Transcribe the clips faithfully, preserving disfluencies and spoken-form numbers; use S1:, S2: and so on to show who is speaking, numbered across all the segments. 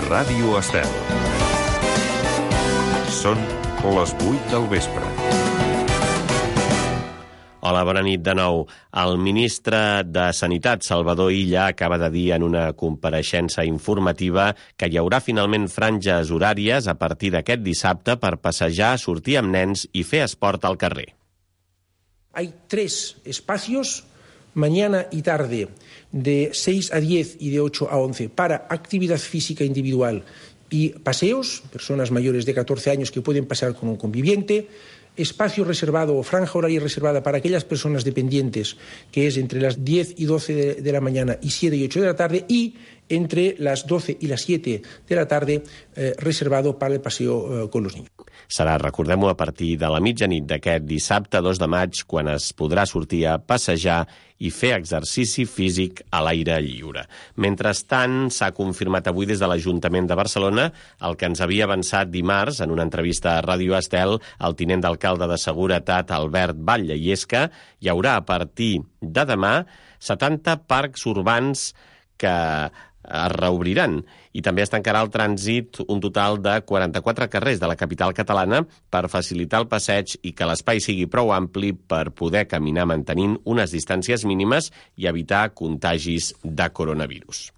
S1: Ràdio Estel. Són les vuit del vespre.
S2: Hola, bona nit de nou. El ministre de Sanitat, Salvador Illa, acaba de dir en una compareixença informativa que hi haurà finalment franges horàries a partir d'aquest dissabte per passejar, sortir amb nens i fer esport al carrer.
S3: Hay tres espacios, mañana y tarde, de seis a diez y de ocho a once, para actividad física individual y paseos, personas mayores de catorce años que pueden pasar con un conviviente, espacio reservado o franja horaria reservada para aquellas personas dependientes, que es entre las diez y doce de, de la mañana y siete y ocho de la tarde, y entre las doce y las siete de la tarde, eh, reservado para el paseo eh, con los niños.
S2: Serà, recordem-ho, a partir de la mitjanit d'aquest dissabte dos de maig, quan es podrà sortir a passejar i fer exercici físic a l'aire lliure. Mentrestant, s'ha confirmat avui des de l'Ajuntament de Barcelona el que ens havia avançat dimarts en una entrevista a Ràdio Estel el tinent d'alcalde de Seguretat, Albert Batlle, i és que hi haurà a partir de demà setanta parcs urbans que es reobriran i també es tancarà el trànsit un total de quaranta-quatre carrers de la capital catalana per facilitar el passeig i que l'espai sigui prou ampli per poder caminar mantenint unes distàncies mínimes i evitar contagis de coronavirus.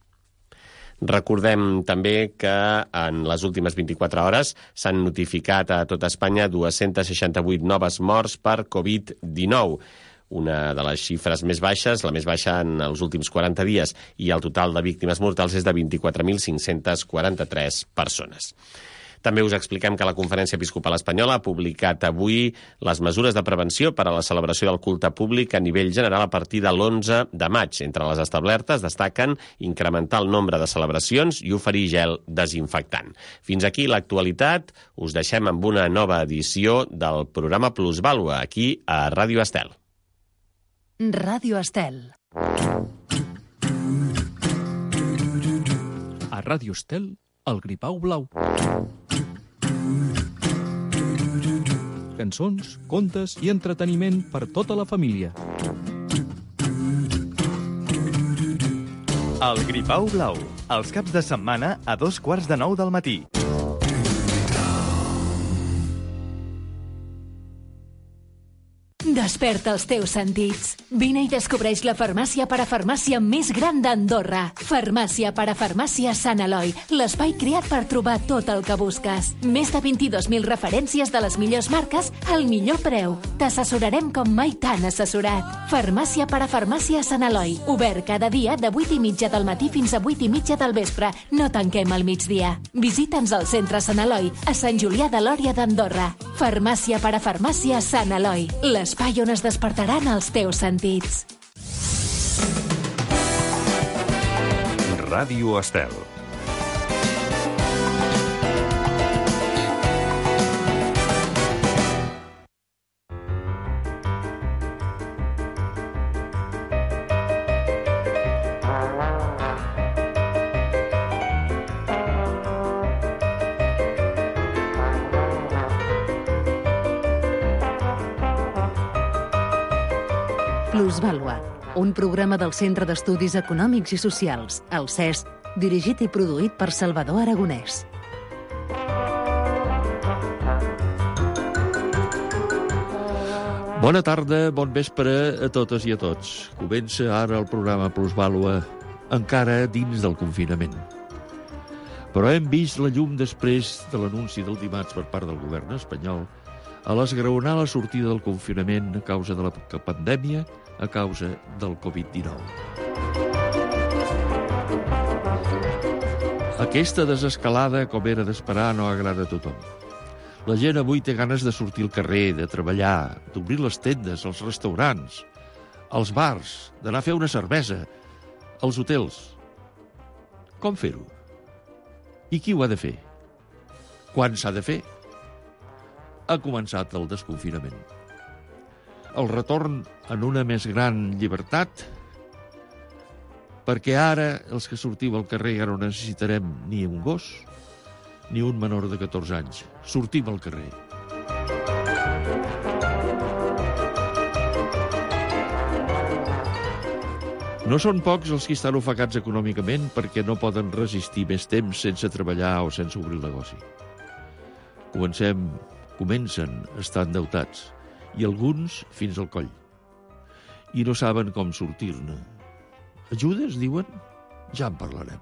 S2: Recordem també que en les últimes vint-i-quatre hores s'han notificat a tot Espanya dos-cents seixanta-vuit noves morts per covid dinou. Una de les xifres més baixes, la més baixa en els últims quaranta dies, i el total de víctimes mortals és de vint-i-quatre mil cinc-cents quaranta-tres persones. També us expliquem que la Conferència Episcopal Espanyola ha publicat avui les mesures de prevenció per a la celebració del culte públic a nivell general a partir de l'onze de maig. Entre les establertes destaquen incrementar el nombre de celebracions i oferir gel desinfectant. Fins aquí l'actualitat. Us deixem amb una nova edició del programa Plusvàlua, aquí a Ràdio Estel.
S4: Ràdio Estel.
S5: A Ràdio Estel, el Gripau Blau. Cançons, contes i entreteniment per tota la família.
S6: El Gripau Blau, els caps de setmana a dos quarts de nou del matí.
S4: Desperta els teus sentits. Vine i descobreix la farmàcia parafarmàcia més gran d'Andorra. Farmàcia parafarmàcia Sant Eloi, l'espai creat per trobar tot el que busques. Més de vint-i-dos mil referències de les millors marques al millor preu. T'assessorarem com mai t'han assessorat. Farmàcia parafarmàcia Sant Eloi, obert cada dia de vuit i mitja del matí fins a vuit i mitja del vespre. No tanquem al migdia. Visita'ns al centre Sant Eloi, a Sant Julià de Lòria d'Andorra. Farmàcia parafarmàcia Sant Eloi, l'espai on es despertaran els teus sentits.
S1: Ràdio Estel.
S4: Plusvàlua, un programa del Centre d'Estudis Econòmics i Socials, el C E S, dirigit i produït per Salvador Aragonès.
S7: Bona tarda, bon vespre a totes i a tots. Comença ara el programa Plusvàlua, encara dins del confinament. Però hem vist la llum després de l'anunci del dimarts per part del govern espanyol a l'esgraonar la sortida del confinament a causa de la pandèmia, a causa del covid dinou. Aquesta desescalada, com era d'esperar, no agrada a tothom. La gent avui té ganes de sortir al carrer, de treballar, d'obrir les tendes, els restaurants, els bars, d'anar a fer una cervesa, als hotels. Com fer-ho? I qui ho ha de fer? Quan s'ha de fer? Ha començat el desconfinament. El retorn en una més gran llibertat, perquè ara els que sortim al carrer ja no necessitarem ni un gos ni un menor de catorze anys. Sortim al carrer. No són pocs els que estan ofegats econòmicament perquè no poden resistir més temps sense treballar o sense obrir el negoci. Comencem, comencen a estar endeutats, i alguns fins al coll. I no saben com sortir-ne. Ajudes, diuen? Ja en parlarem.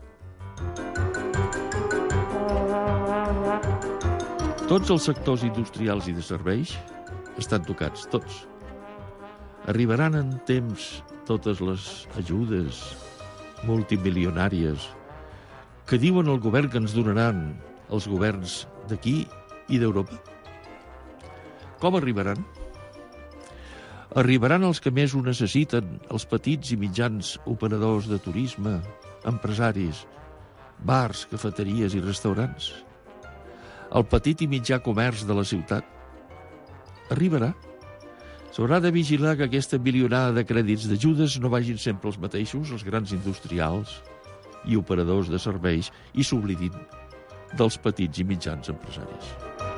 S7: Tots els sectors industrials i de serveis estan tocats, tots. Arribaran en temps totes les ajudes multimilionàries que diuen el govern que ens donaran els governs d'aquí i d'Europa. Com arribaran? Arribaran els que més ho necessiten, els petits i mitjans operadors de turisme, empresaris, bars, cafeteries i restaurants. El petit i mitjà comerç de la ciutat. Arribarà. S'haurà de vigilar que aquesta milionada de crèdits d'ajudes no vagin sempre els mateixos, els grans industrials i operadors de serveis, i s'oblidin dels petits i mitjans empresaris.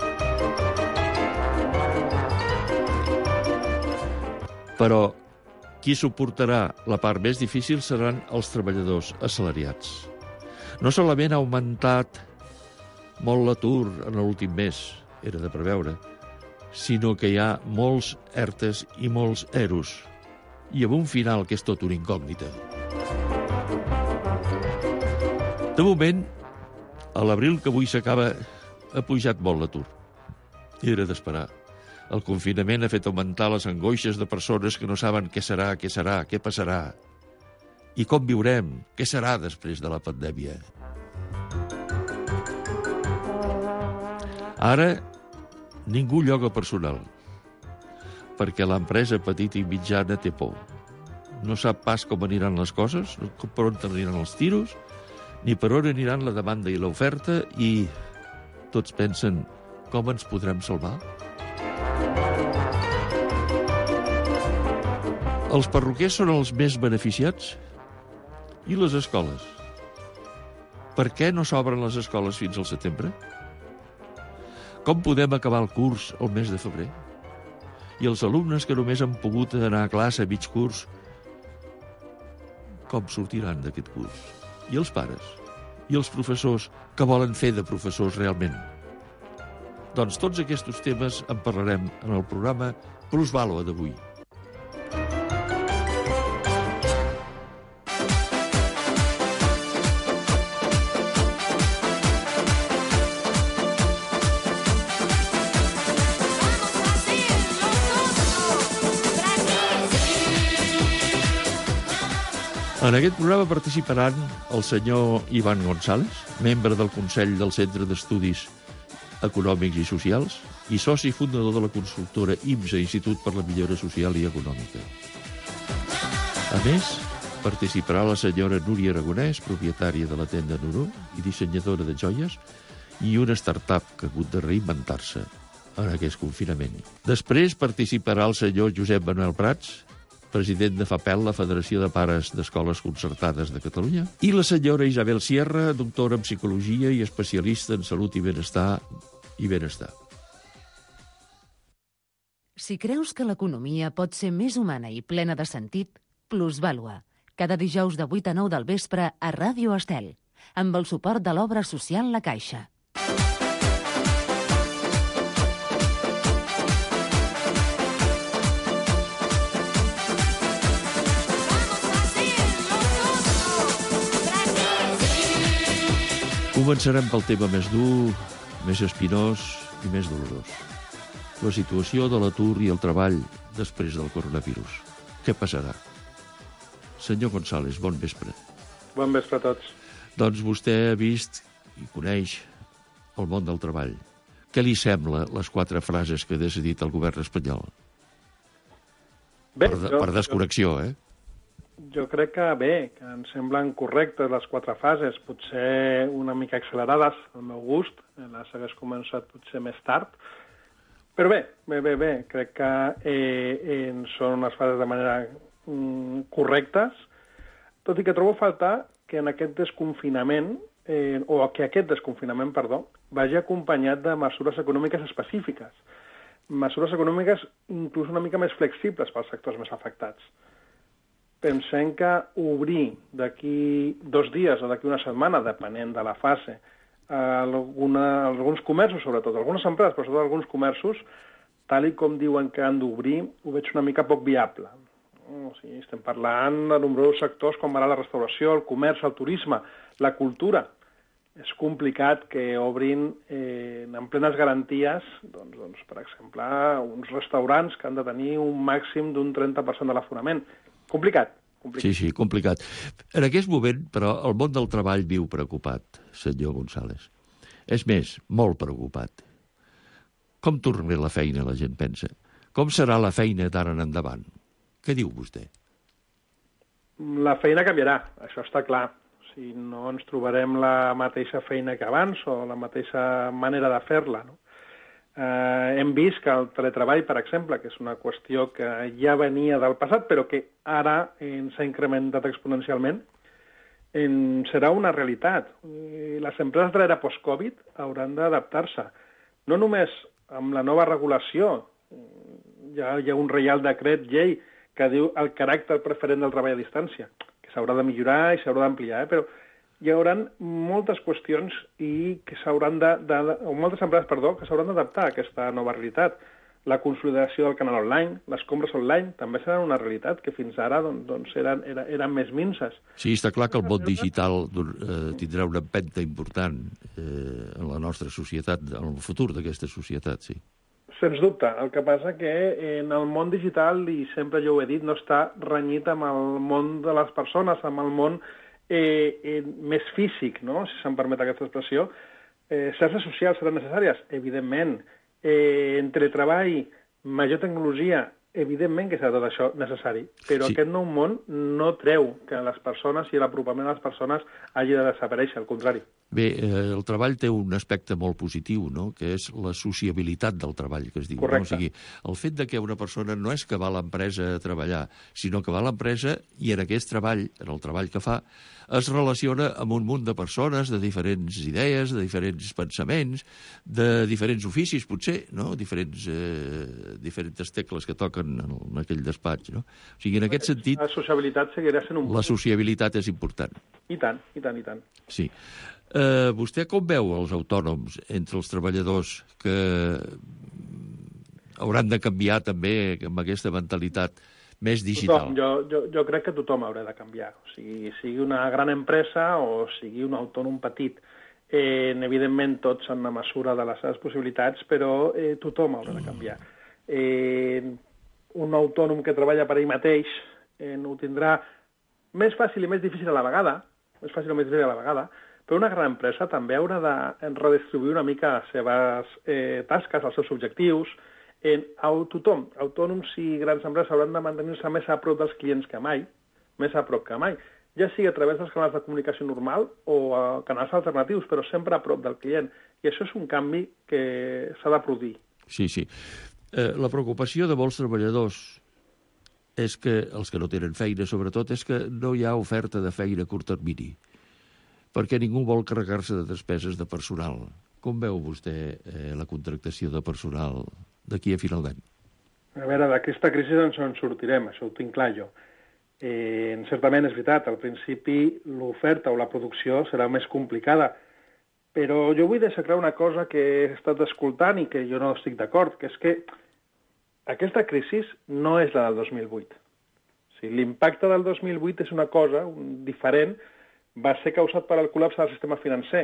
S7: Però qui suportarà la part més difícil seran els treballadors assalariats. No solament ha augmentat molt l'atur en l'últim mes, era de preveure, sinó que hi ha molts ERTEs i molts EROs, i amb un final que és tot una incògnita. De moment, a l'abril que avui s'acaba, ha pujat molt l'atur. Era d'esperar. El confinament ha fet augmentar les angoixes de persones que no saben què serà, què serà, què passarà, i com viurem, què serà després de la pandèmia. Ara, ningú lloga personal, perquè l'empresa petita i mitjana té por. No sap pas com aniran les coses, per on aniran els tiros, ni per on aniran la demanda i l'oferta, i tots pensen com ens podrem salvar. Els perruquers són els més beneficiats? I les escoles? Per què no s'obren les escoles fins al setembre? Com podem acabar el curs el mes de febrer? I els alumnes que només han pogut anar a classe a mig curs, com sortiran d'aquest curs? I els pares? I els professors que volen fer de professors realment? Doncs tots aquests temes en parlarem en el programa Plusvàlua d'avui. En aquest programa participaran el senyor Ivan González, membre del Consell del Centre d'Estudis Econòmics i Socials i soci fundador de la consultora I M S S, Institut per la Millora Social i Econòmica. A més, participarà la senyora Núria Aragonès, propietària de la tenda Nuró i dissenyadora de joies, i una startup que ha hagut de reinventar-se en aquest confinament. Després participarà el senyor Josep Manuel Prats, president de FAPEL, la Federació de Pares d'Escoles Concertades de Catalunya, i la senyora Isabel Sierra, doctora en Psicologia i especialista en Salut i Benestar i Benestar.
S8: Si creus que l'economia pot ser més humana i plena de sentit, Plusvàlua, cada dijous de vuit a nou del vespre a Ràdio Estel, amb el suport de l'obra social La Caixa.
S7: Començarem pel tema més dur, més espinós i més dolorós. La situació de l'atur i el treball després del coronavirus. Què passarà? Senyor González, bon vespre.
S9: Bon vespre a tots.
S7: Doncs vostè ha vist i coneix el món del treball. Què li sembla les quatre frases que ha decidit el govern espanyol?
S9: Bé,
S7: per, de,
S9: jo,
S7: per desconnexió, eh?
S9: Jo crec que bé, que ens semblen correctes les quatre fases, potser una mica accelerades, al meu gust, les hagués començat potser més tard, però bé, bé, bé, bé, crec que eh, eh, són unes fases de manera mm, correctes, tot i que trobo a faltar que en aquest desconfinament, eh, o que aquest desconfinament, perdó, vagi acompanyat de mesures econòmiques específiques, mesures econòmiques inclús una mica més flexibles pels sectors més afectats. pensem que obrir d'aquí dos dies o d'aquí una setmana, depenent de la fase, alguna, alguns comerços, sobretot, algunes empreses, però sobretot alguns comerços, tal i com diuen que han d'obrir, ho veig una mica poc viable. O sigui, estem parlant de nombrosos sectors com ara la restauració, el comerç, el turisme, la cultura. És complicat que obrin eh, en plenes garanties, doncs, doncs, per exemple, uns restaurants que han de tenir un màxim d'un trenta per cent de l'aforament. Complicat. Complicat.
S7: Sí, sí, complicat. En aquest moment, però, el món del treball viu preocupat, senyor González. És més, molt preocupat. Com tornarà la feina, la gent pensa? Com serà la feina d'ara en endavant? Què diu vostè?
S9: La feina canviarà, això està clar. O sigui, no ens trobarem la mateixa feina que abans o la mateixa manera de fer-la, no? Eh, hem vist que el teletreball, per exemple, que és una qüestió que ja venia del passat, però que ara eh, s'ha incrementat exponencialment, eh, serà una realitat. Eh, les empreses de l'era post-Covid hauran d'adaptar-se. No només amb la nova regulació, ja hi ha un reial decret llei que diu el caràcter preferent del treball a distància, que s'haurà de millorar i s'haurà d'ampliar, eh? Però hi haurà moltes qüestions i que s'hauran de, de, o moltes empreses, perdó, que s'hauran d'adaptar a aquesta nova realitat. La consolidació del canal online, les compres online, també seran una realitat que fins ara doncs, doncs eren, eren, eren més minces.
S7: Sí, està clar que el món digital eh, tindrà una empenta important eh, en la nostra societat, en el futur d'aquesta societat, sí.
S9: Sens dubte. El que passa que en el món digital, i sempre jo ho he dit, no està renyit amb el món de les persones, amb el món eh, eh, més físic, no?, si se'm permet aquesta expressió. Eh, xarxes socials seran necessàries? Evidentment. Eh, en teletreball, major tecnologia, evidentment que serà tot això necessari, però sí. Aquest nou món no treu que les persones i l'apropament a les persones hagi de desaparèixer, al contrari.
S7: Bé, eh, el treball té un aspecte molt positiu, no?, que és la sociabilitat del treball, que es diu.
S9: Correcte.
S7: No? O sigui, el fet de que una persona no és que va a l'empresa a treballar, sinó que va a l'empresa i en aquest treball, en el treball que fa, es relaciona amb un munt de persones de diferents idees, de diferents pensaments, de diferents oficis, potser, no?, diferents, eh, diferents tecles que toquen en, en aquell despatx, no? O sigui, en aquest sentit...
S9: La sociabilitat seguirà sent un...
S7: La sociabilitat és important.
S9: I tant, i tant, i tant.
S7: Sí. Uh, vostè com veu els autònoms entre els treballadors que hauran de canviar també amb aquesta mentalitat més digital?
S9: Tothom, jo, jo, jo crec que tothom haurà de canviar. O sigui, sigui una gran empresa o sigui un autònom petit. Eh, evidentment, tots en la mesura de les seves possibilitats, però eh, tothom haurà de canviar. Eh, un autònom que treballa per ell mateix eh, ho tindrà més fàcil i més difícil a la vegada, més fàcil o més difícil a la vegada, però una gran empresa també haurà de redistribuir una mica les seves eh, tasques, els seus objectius. En, a tothom, autònoms i grans empreses hauran de mantenir-se més a prop dels clients que mai, més a prop que mai, ja sigui a través dels canals de comunicació normal o a canals alternatius, però sempre a prop del client. I això és un canvi que s'ha de produir.
S7: Sí, sí. Eh, la preocupació de molts treballadors és que, els que no tenen feina, sobretot, és que no hi ha oferta de feina a curt termini, perquè ningú vol carregar-se de despeses de personal. Com veu vostè eh, la contractació de personal d'aquí a final d'any?
S9: A veure, d'aquesta crisi ens en sortirem, això ho tinc clar jo. Eh, certament és veritat, al principi l'oferta o la producció serà més complicada, però jo vull deixar clar una cosa que he estat escoltant i que jo no estic d'acord, que és que aquesta crisi no és la del dos mil vuit. O sigui, l'impacte del dos mil vuit és una cosa un, diferent, va ser causat per el col·lapse del sistema financer.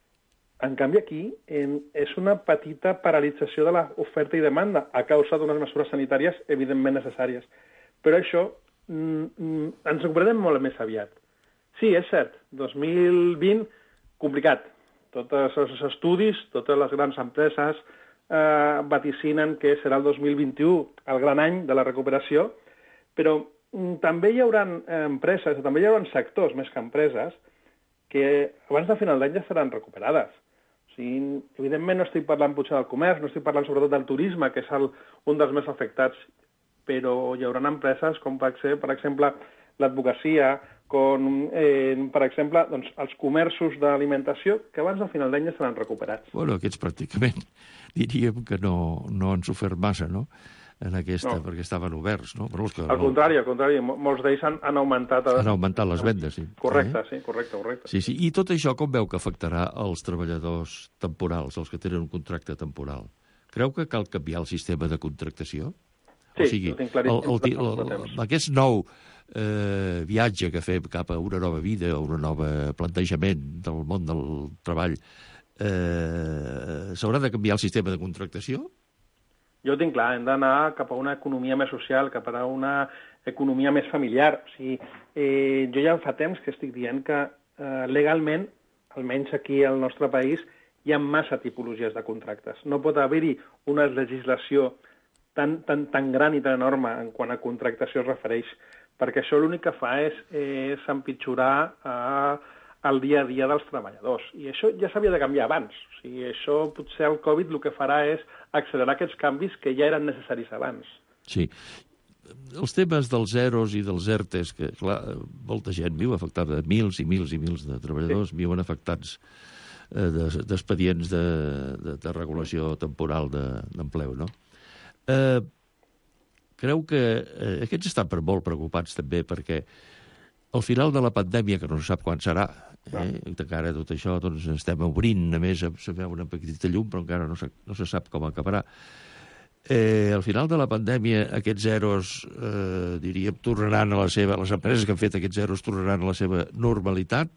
S9: En canvi, aquí en, és una petita paralització de l'oferta i demanda a causa d'unes mesures sanitàries evidentment necessàries. Però això mm, mm, ens recuperarem molt més aviat. Sí, és cert, dos mil vint, complicat. Tots els estudis, totes les grans empreses eh, vaticinen que serà el dos mil vint-i-u el gran any de la recuperació, però també hi haurà empreses, també hi haurà sectors, més que empreses, que abans de final d'any ja seran recuperades. O sigui, evidentment no estic parlant potser del comerç, no estic parlant sobretot del turisme, que és el, un dels més afectats, però hi haurà empreses com per exemple, per exemple l'advocacia, com, eh, per exemple, doncs, els comerços d'alimentació, que abans de final d'any ja seran recuperats.
S7: Bueno, aquests pràcticament diríem que no, no han sofert massa, no? en aquesta,
S9: No.
S7: perquè estaven oberts, no? Però és que,
S9: Al contrari, al contrari, mo- molts d'ells han, han augmentat...
S7: Han augmentat les vendes, sí.
S9: Correcte,
S7: Eh?
S9: sí, correcte, correcte.
S7: Sí, sí. I tot això com veu que afectarà els treballadors temporals, els que tenen un contracte temporal? Creu que cal canviar el sistema de contractació?
S9: Sí,
S7: o sigui,
S9: ho tinc claríssim,
S7: el, el,
S9: fa
S7: el,
S9: temps.
S7: el, aquest nou eh, viatge que fem cap a una nova vida, un nou plantejament del món del treball, eh, s'haurà de canviar el sistema de contractació?
S9: Jo ho tinc clar, hem d'anar cap a una economia més social, cap a una economia més familiar. O sigui, eh, jo ja fa temps que estic dient que eh, legalment, almenys aquí al nostre país, hi ha massa tipologies de contractes. No pot haver-hi una legislació tan, tan, tan gran i tan enorme en quant a contractació es refereix, perquè això l'únic que fa és, és empitjorar eh, el dia a dia dels treballadors. I això ja s'havia de canviar abans. O sigui, això potser el Covid el que farà és accelerar aquests canvis que ja eren necessaris abans.
S7: Sí. Els temes dels zeros i dels ERTEs, que, clar, molta gent viu afectada, mils i mils i mils de treballadors sí. viuen afectats eh, d'expedients de, de, de regulació temporal d'empleu, de, no? Eh, creu que eh, aquests estan per molt preocupats també perquè al final de la pandèmia, que no se sap quan serà, eh, encara tot això doncs, estem obrint, a més se veu una petita llum, però encara no se, no se sap com acabarà. Eh, al final de la pandèmia, aquests zeros, eh, diríem, tornaran a la seva... Les empreses que han fet aquests zeros tornaran a la seva normalitat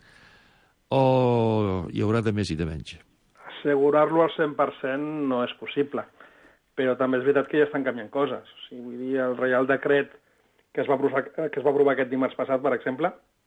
S7: o hi haurà de més i de menys?
S9: Assegurar-lo al cent per cent no és possible, però també és veritat que ja estan canviant coses. O sigui, vull dir, el Reial Decret que es va aprovar, que es va aprovar aquest dimarts passat, per exemple,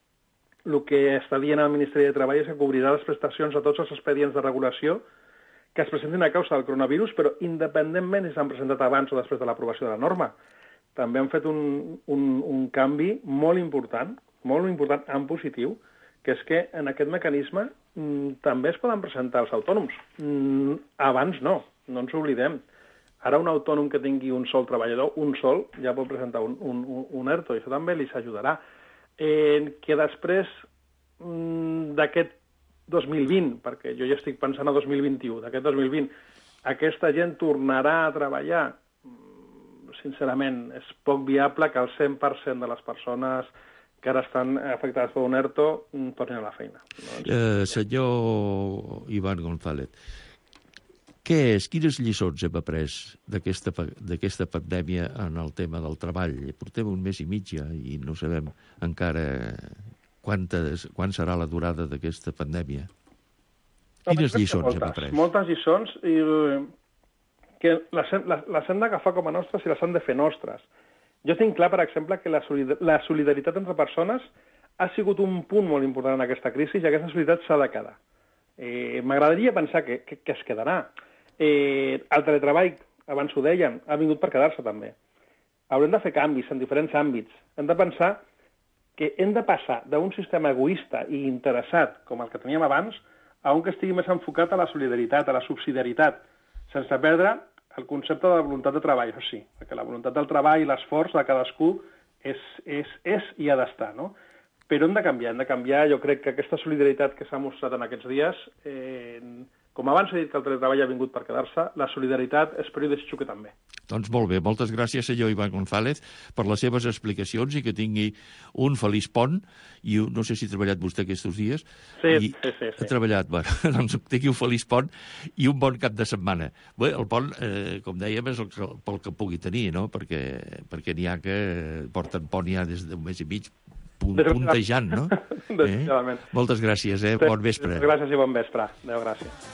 S9: el que està dient el Ministeri de Treball és que cobrirà les prestacions a tots els expedients de regulació que es presentin a causa del coronavirus, però independentment si s'han presentat abans o després de l'aprovació de la norma. També han fet un, un, un canvi molt important, molt important en positiu, que és que en aquest mecanisme mm, també es poden presentar els autònoms. Mm, abans no, no ens oblidem. Ara un autònom que tingui un sol treballador, un sol, ja pot presentar un, un, un ERTO, i això també li ajudarà. Eh, que després mm, d'aquest dos mil vint, perquè jo ja estic pensant a dos mil vint-i-u, d'aquest dos mil vint, aquesta gent tornarà a treballar, sincerament, és poc viable que el cent per cent de les persones que ara estan afectades per un ERTO tornin a la feina. Doncs...
S7: Eh, senyor Ivan González, què és, quines lliçons hem après d'aquesta pandèmia en el tema del treball? Portem un mes i mig ja i no sabem encara quantes, quan serà la durada d'aquesta pandèmia. Quines lliçons
S9: moltes,
S7: hem après?
S9: Moltes lliçons i que les, les, les hem d'agafar com a nostres i les hem de fer nostres. Jo tinc clar, per exemple, que la, solidar la solidaritat entre persones ha sigut un punt molt important en aquesta crisi i aquesta solidaritat s'ha de quedar. Eh, M'agradaria pensar que, que, que es quedarà. Eh, el teletreball, abans ho dèiem, ha vingut per quedar-se també. Haurem de fer canvis en diferents àmbits. Hem de pensar que hem de passar d'un sistema egoista i interessat, com el que teníem abans, a un que estigui més enfocat a la solidaritat, a la subsidiarietat, sense perdre el concepte de la voluntat de treball, això sí, perquè la voluntat del treball i l'esforç de cadascú és, és, és i ha d'estar, no? Però hem de canviar, hem de canviar. Jo crec que aquesta solidaritat que s'ha mostrat en aquests dies, eh, com abans he dit que el teletreball ha vingut per quedar-se, la solidaritat espero i desitjo que també.
S7: Doncs molt bé, moltes gràcies, senyor Ivan González, per les seves explicacions i que tingui un feliç pont. I no sé si ha treballat vostè aquests dies.
S9: Sí,
S7: I
S9: sí, sí, sí.
S7: Ha treballat, bueno, doncs tingui un feliç pont i un bon cap de setmana. Bé, el pont, eh, com dèiem, és el que, pel que pugui tenir, no? Perquè, perquè n'hi ha que porten pont ja des d'un mes i mig, puntejant, no? Eh? Moltes gràcies, eh? Bon vespre.
S9: Gràcies i bon vespre. Adéu, gràcies.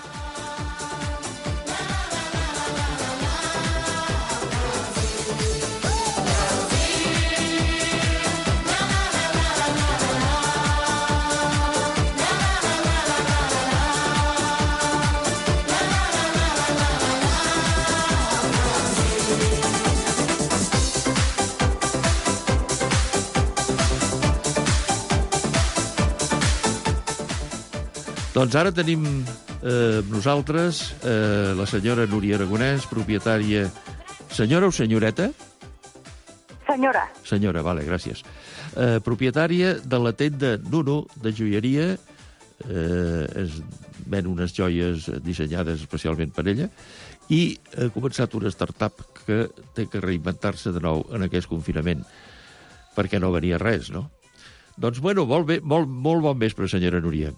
S7: Doncs ara tenim eh, nosaltres eh, la senyora Núria Aragonès, propietària... Senyora o senyoreta?
S10: Senyora.
S7: Senyora, vale, gràcies. Eh, propietària de la tenda Nuno, de joieria, eh, es ven unes joies dissenyades especialment per ella, i ha començat una startup que té que reinventar-se de nou en aquest confinament, perquè no venia res, no? Doncs, bueno, molt, bé, molt, molt bon vespre, senyora Núria.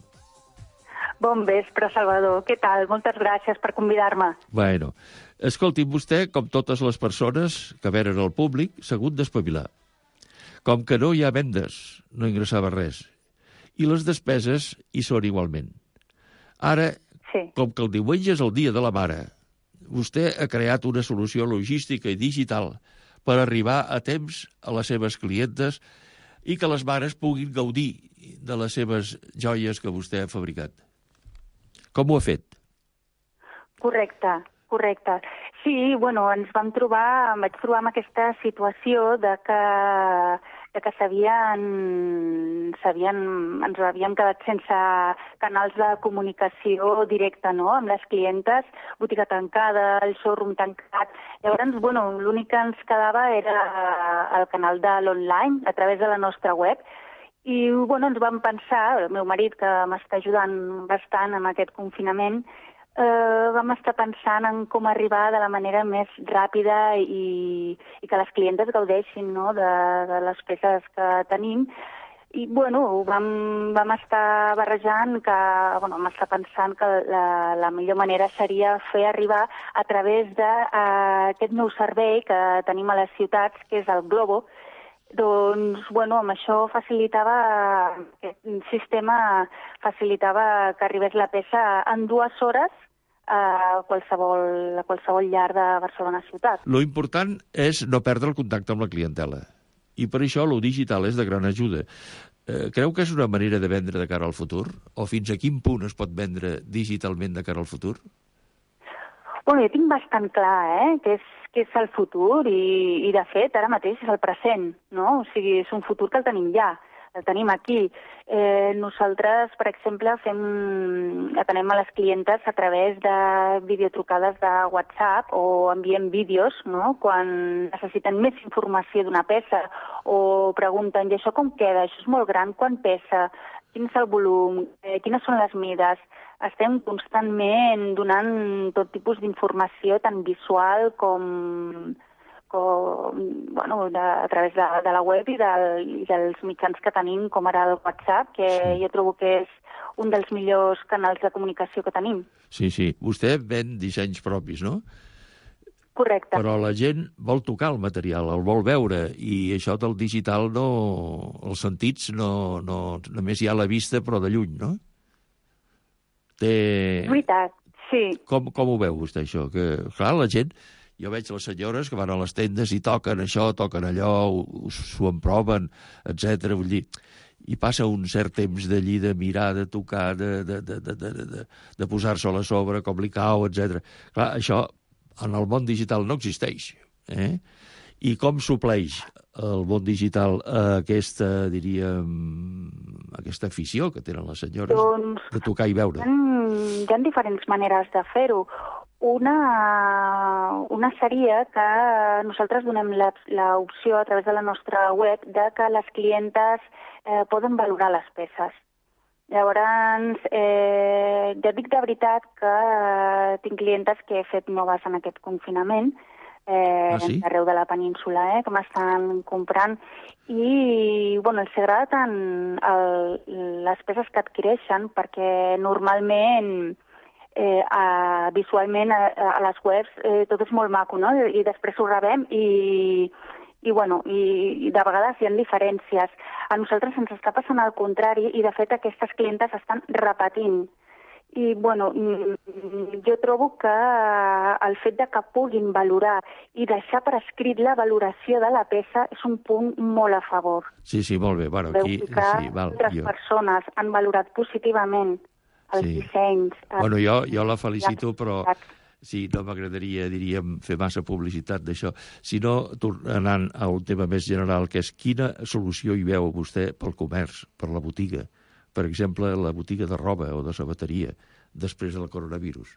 S10: Bon vespre, Salvador. Què tal? Moltes gràcies per convidar-me.
S7: Bueno, escolti, vostè, com totes les persones que venen al públic, s'ha hagut d'espavilar. Com que no hi ha vendes, no ingressava res. I les despeses hi són igualment. Ara, sí. Com que el diumenge és el dia de la mare, vostè ha creat una solució logística i digital per arribar a temps a les seves clientes i que les mares puguin gaudir de les seves joies que vostè ha fabricat. Com ho ha fet?
S10: Correcte, correcte. Sí, bueno, ens vam trobar, em vaig trobar amb aquesta situació de que, de que s'havien, s'havien, ens havíem quedat sense canals de comunicació directa, no?, amb les clientes, botiga tancada, el showroom tancat. Llavors, bueno, l'únic que ens quedava era el canal de l'online, a través de la nostra web. I, bueno, ens vam pensar, el meu marit, que m'està ajudant bastant amb aquest confinament, eh, vam estar pensant en com arribar de la manera més ràpida i, i que les clientes gaudeixin, no?, de, de les peces que tenim. I, bueno, vam, vam estar barrejant que, bueno, vam estar pensant que la, la millor manera seria fer arribar a través d'aquest uh, nou servei que tenim a les ciutats, que és el Globo. Doncs, bueno, amb això facilitava, aquest sistema facilitava que arribés la peça en dues hores a qualsevol, a qualsevol llar de Barcelona ciutat.
S7: Lo important és no perdre el contacte amb la clientela. I per això lo digital és de gran ajuda. Eh, creu que és una manera de vendre de cara al futur? O fins a quin punt es pot vendre digitalment de cara al futur?
S10: Bueno, jo tinc bastant clar, eh?, que és, que és el futur i, i, de fet, ara mateix és el present, no? O sigui, és un futur que el tenim ja, el tenim aquí. Eh, nosaltres, per exemple, fem, atenem a les clientes a través de videotrucades de WhatsApp o enviem vídeos, no?, quan necessiten més informació d'una peça o pregunten, i això com queda? Això és molt gran, quan pesa? Quin és el volum? Eh, quines són les mides? Estem constantment donant tot tipus d'informació, tant visual com, com bueno, de, a través de, de la web i, del, i dels mitjans que tenim, com ara el WhatsApp, que sí. Jo trobo que és un dels millors canals de comunicació que tenim.
S7: Sí, sí. Vostè ven dissenys propis, no?
S10: Correcte.
S7: Però la gent vol tocar el material, el vol veure, i això del digital no... els sentits no... no només hi ha la vista, però de lluny, no? Té...
S10: Veritat, sí.
S7: Com, com ho veu vostè, això? Que, clar, la gent... Jo veig les senyores que van a les tendes i toquen això, toquen allò, s'ho emproven, etcètera. Vull dir, i passa un cert temps d'allí de mirar, de tocar, de, de, de, de, de, de, de posar-se a la sobre, com li cau, etcètera. Clar, això en el món digital no existeix. Eh? I com supleix el món digital a aquesta, diríem, aquesta afició que tenen les senyores doncs, de tocar i veure?
S10: Hi ha diferents maneres de fer-ho. Una, una seria que nosaltres donem l'opció a través de la nostra web de que les clientes eh, poden valorar les peces. Llavors, eh, ja dic de veritat que eh, tinc clientes que he fet noves en aquest confinament, eh, ah, sí? arreu de la península, eh, que m'estan comprant, i bueno, els agrada tant el, les peces que adquireixen, perquè normalment eh, a, visualment a, a les webs eh, tot és molt maco, no? I, i després ho rebem i... I, bueno, i, i de vegades hi ha diferències. A nosaltres ens està passant al contrari i, de fet, aquestes clientes estan repetint. I, bueno, jo trobo que el fet de que puguin valorar i deixar per escrit la valoració de la peça és un punt molt a favor.
S7: Sí, sí, molt bé. Bueno, aquí,
S10: Veu que
S7: sí, val,
S10: altres
S7: jo...
S10: persones han valorat positivament els sí. dissenys.
S7: Bueno, jo, jo la felicito, però... Sí, no m'agradaria, diríem, fer massa publicitat d'això, sinó anant a un tema més general, que és quina solució hi veu vostè pel comerç, per la botiga, per exemple, la botiga de roba o de sabateria, després del coronavirus?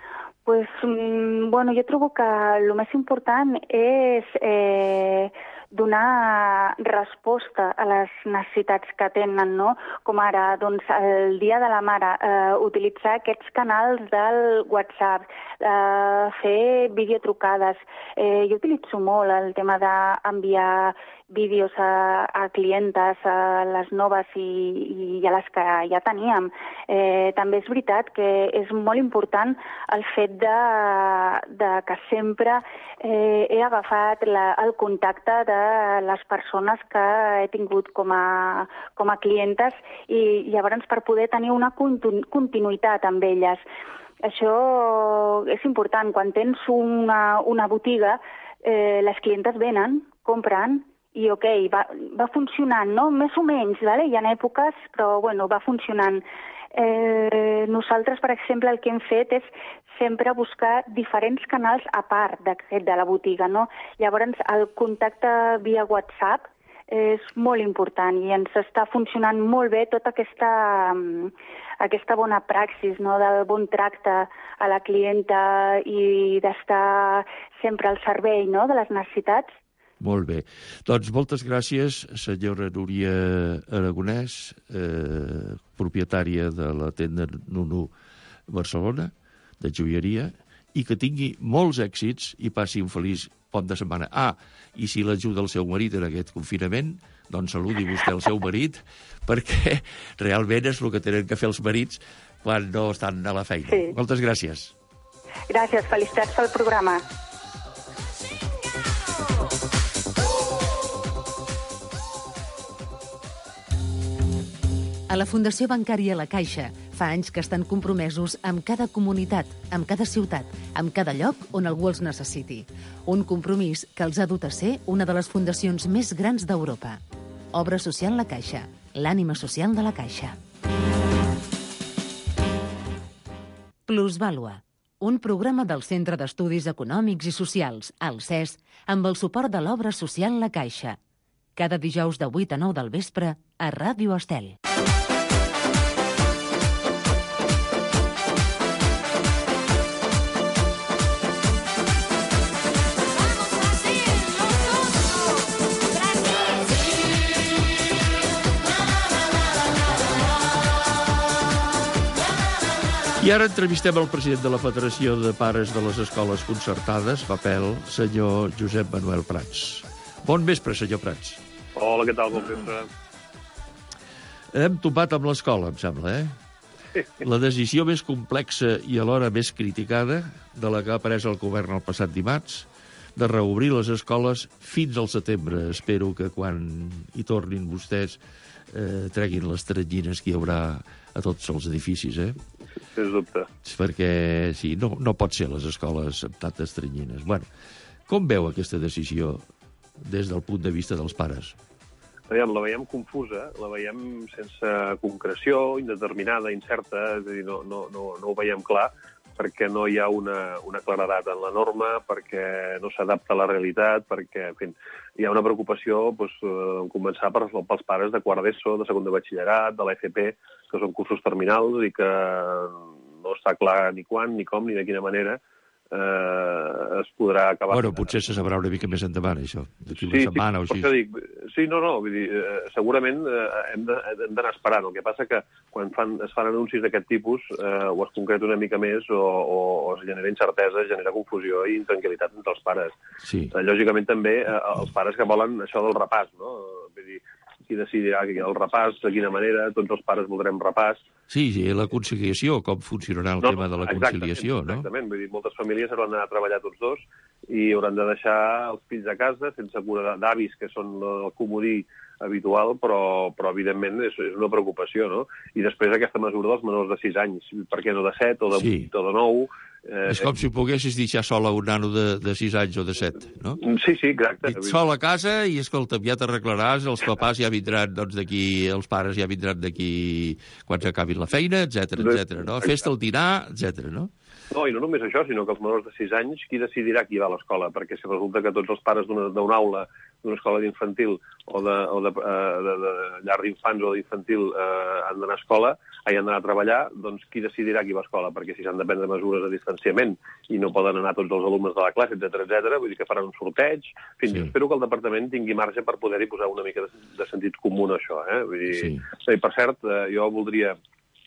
S10: Pues, bueno, jo trobo que el més important és eh, donar resposta a les necessitats que tenen, no? Com ara, doncs, el Dia de la Mare, eh, utilitzar aquests canals del WhatsApp, eh, fer videotrucades. Eh, jo utilitzo molt el tema d'enviar vídeos a, a clientes, a les noves i, i a les que ja teníem. Eh, també és veritat que és molt important el fet de, de que sempre eh, he agafat la, el contacte de les persones que he tingut com a, com a clientes i llavors per poder tenir una continu, continuïtat amb elles. Això és important. Quan tens una, una botiga, eh, les clientes venen, compren, i ok, va, va funcionant, no? Més o menys, vale? Hi ha èpoques, però bueno, va funcionant. Eh, nosaltres, per exemple, el que hem fet és sempre buscar diferents canals a part d'aquest de la botiga, no? Llavors, el contacte via WhatsApp és molt important i ens està funcionant molt bé tota aquesta, aquesta bona praxis, no? Del bon tracte a la clienta i d'estar sempre al servei, no? De les necessitats.
S7: Molt bé. Doncs moltes gràcies, senyora Núria Aragonès, eh, propietària de la tenda Nunu Barcelona, de joieria, i que tingui molts èxits i passi un feliç pont de setmana. Ah, i si l'ajuda el seu marit en aquest confinament, doncs saludi vostè el seu marit, perquè realment és el que tenen que fer els marits quan no estan a la feina. Sí. Moltes gràcies.
S10: Gràcies, felicitats pel programa.
S8: A la Fundació Bancària La Caixa fa anys que estan compromesos amb cada comunitat, amb cada ciutat, amb cada lloc on algú els necessiti. Un compromís que els ha dut a ser una de les fundacions més grans d'Europa. Obra Social La Caixa, l'ànima social de la Caixa. Plusvàlua, un programa del Centre d'Estudis Econòmics i Socials, el C E S, amb el suport de l'Obra Social La Caixa. Cada dijous de vuit a nou del vespre a Ràdio Estel.
S7: I ara entrevistem el president de la Federació de Pares de les Escoles Concertades, FAPEL, senyor Josep Manuel Prats. Bon vespre, senyor Prats.
S11: Hola, què tal? Bon vespre.
S7: Hem topat amb l'escola, em sembla, eh? La decisió més complexa i alhora més criticada de la que ha pres el govern el passat dimarts, de reobrir les escoles fins al setembre. Espero que quan hi tornin vostès eh, treguin les teranyines que hi haurà a tots els edificis, eh?
S11: Sens dubte.
S7: Perquè, sí, no, no pot ser les escoles amb tantes teranyines. Bueno, com veu aquesta decisió des del punt de vista dels pares?
S11: Aviam, la veiem confusa, la veiem sense concreció, indeterminada, incerta, és a dir, no, no, no, no ho veiem clar, perquè no hi ha una, una claredat en la norma, perquè no s'adapta a la realitat, perquè, en fi, hi ha una preocupació doncs, en començar per, pels pares de quart d'ESO, de segon de batxillerat, de l'F P, que són cursos terminals i que no està clar ni quan, ni com, ni de quina manera eh, es podrà acabar.
S7: Bueno, potser se sabrà una mica més endavant, això, d'aquí una
S11: sí,
S7: setmana
S11: sí,
S7: o així.
S11: Dic, sí, no, no, vull dir, eh, segurament eh, hem d'anar esperant. El que passa que quan fan, es fan anuncis d'aquest tipus eh, o es concreta una mica més o, o, o es genera incertesa, es genera confusió i intranquil·litat entre els pares.
S7: Sí.
S11: Eh, lògicament també eh, els pares que volen això del repàs, no? Vull dir, qui decidirà el repàs, de quina manera, tots els pares voldrem repàs.
S7: Sí, sí, la conciliació, com funcionarà el no, tema de la conciliació,
S11: exactament,
S7: no?
S11: Exactament, vull dir, moltes famílies hauran d'anar a treballar tots dos i hauran de deixar els fills a casa sense cura d'avis, que són el comodí habitual, però, però evidentment és, és una preocupació, no? I després aquesta mesura dels menors de sis anys, per què no de set o de vuit sí. o de nou?
S7: Eh, és com si poguessis deixar sol a un nano de, de sis anys o de set, no?
S11: Sí, sí, exacte.
S7: I sol a casa i, escolta, ja t'arreglaràs, els papàs ja vindran doncs, d'aquí, els pares ja vindran d'aquí quan s'acabin la feina, etcètera, etcètera, no? Fes-te el dinar, etcètera, no?
S11: No, i no només això, sinó que els menors de sis anys, qui decidirà qui va a l'escola? Perquè si resulta que tots els pares d'una aula d'una escola d'infantil o de, o de, de, de llar d'infants o d'infantil eh, han d'anar a escola, hi han d'anar a treballar, doncs qui decidirà qui va a escola? Perquè si s'han de prendre mesures de distanciament i no poden anar tots els alumnes de la classe, etcètera, etcètera, vull dir que faran un sorteig. En fi, sí. Espero que el departament tingui marge per poder-hi posar una mica de, de sentit comú a això. Eh? Vull dir, sí. I per cert, eh, jo voldria,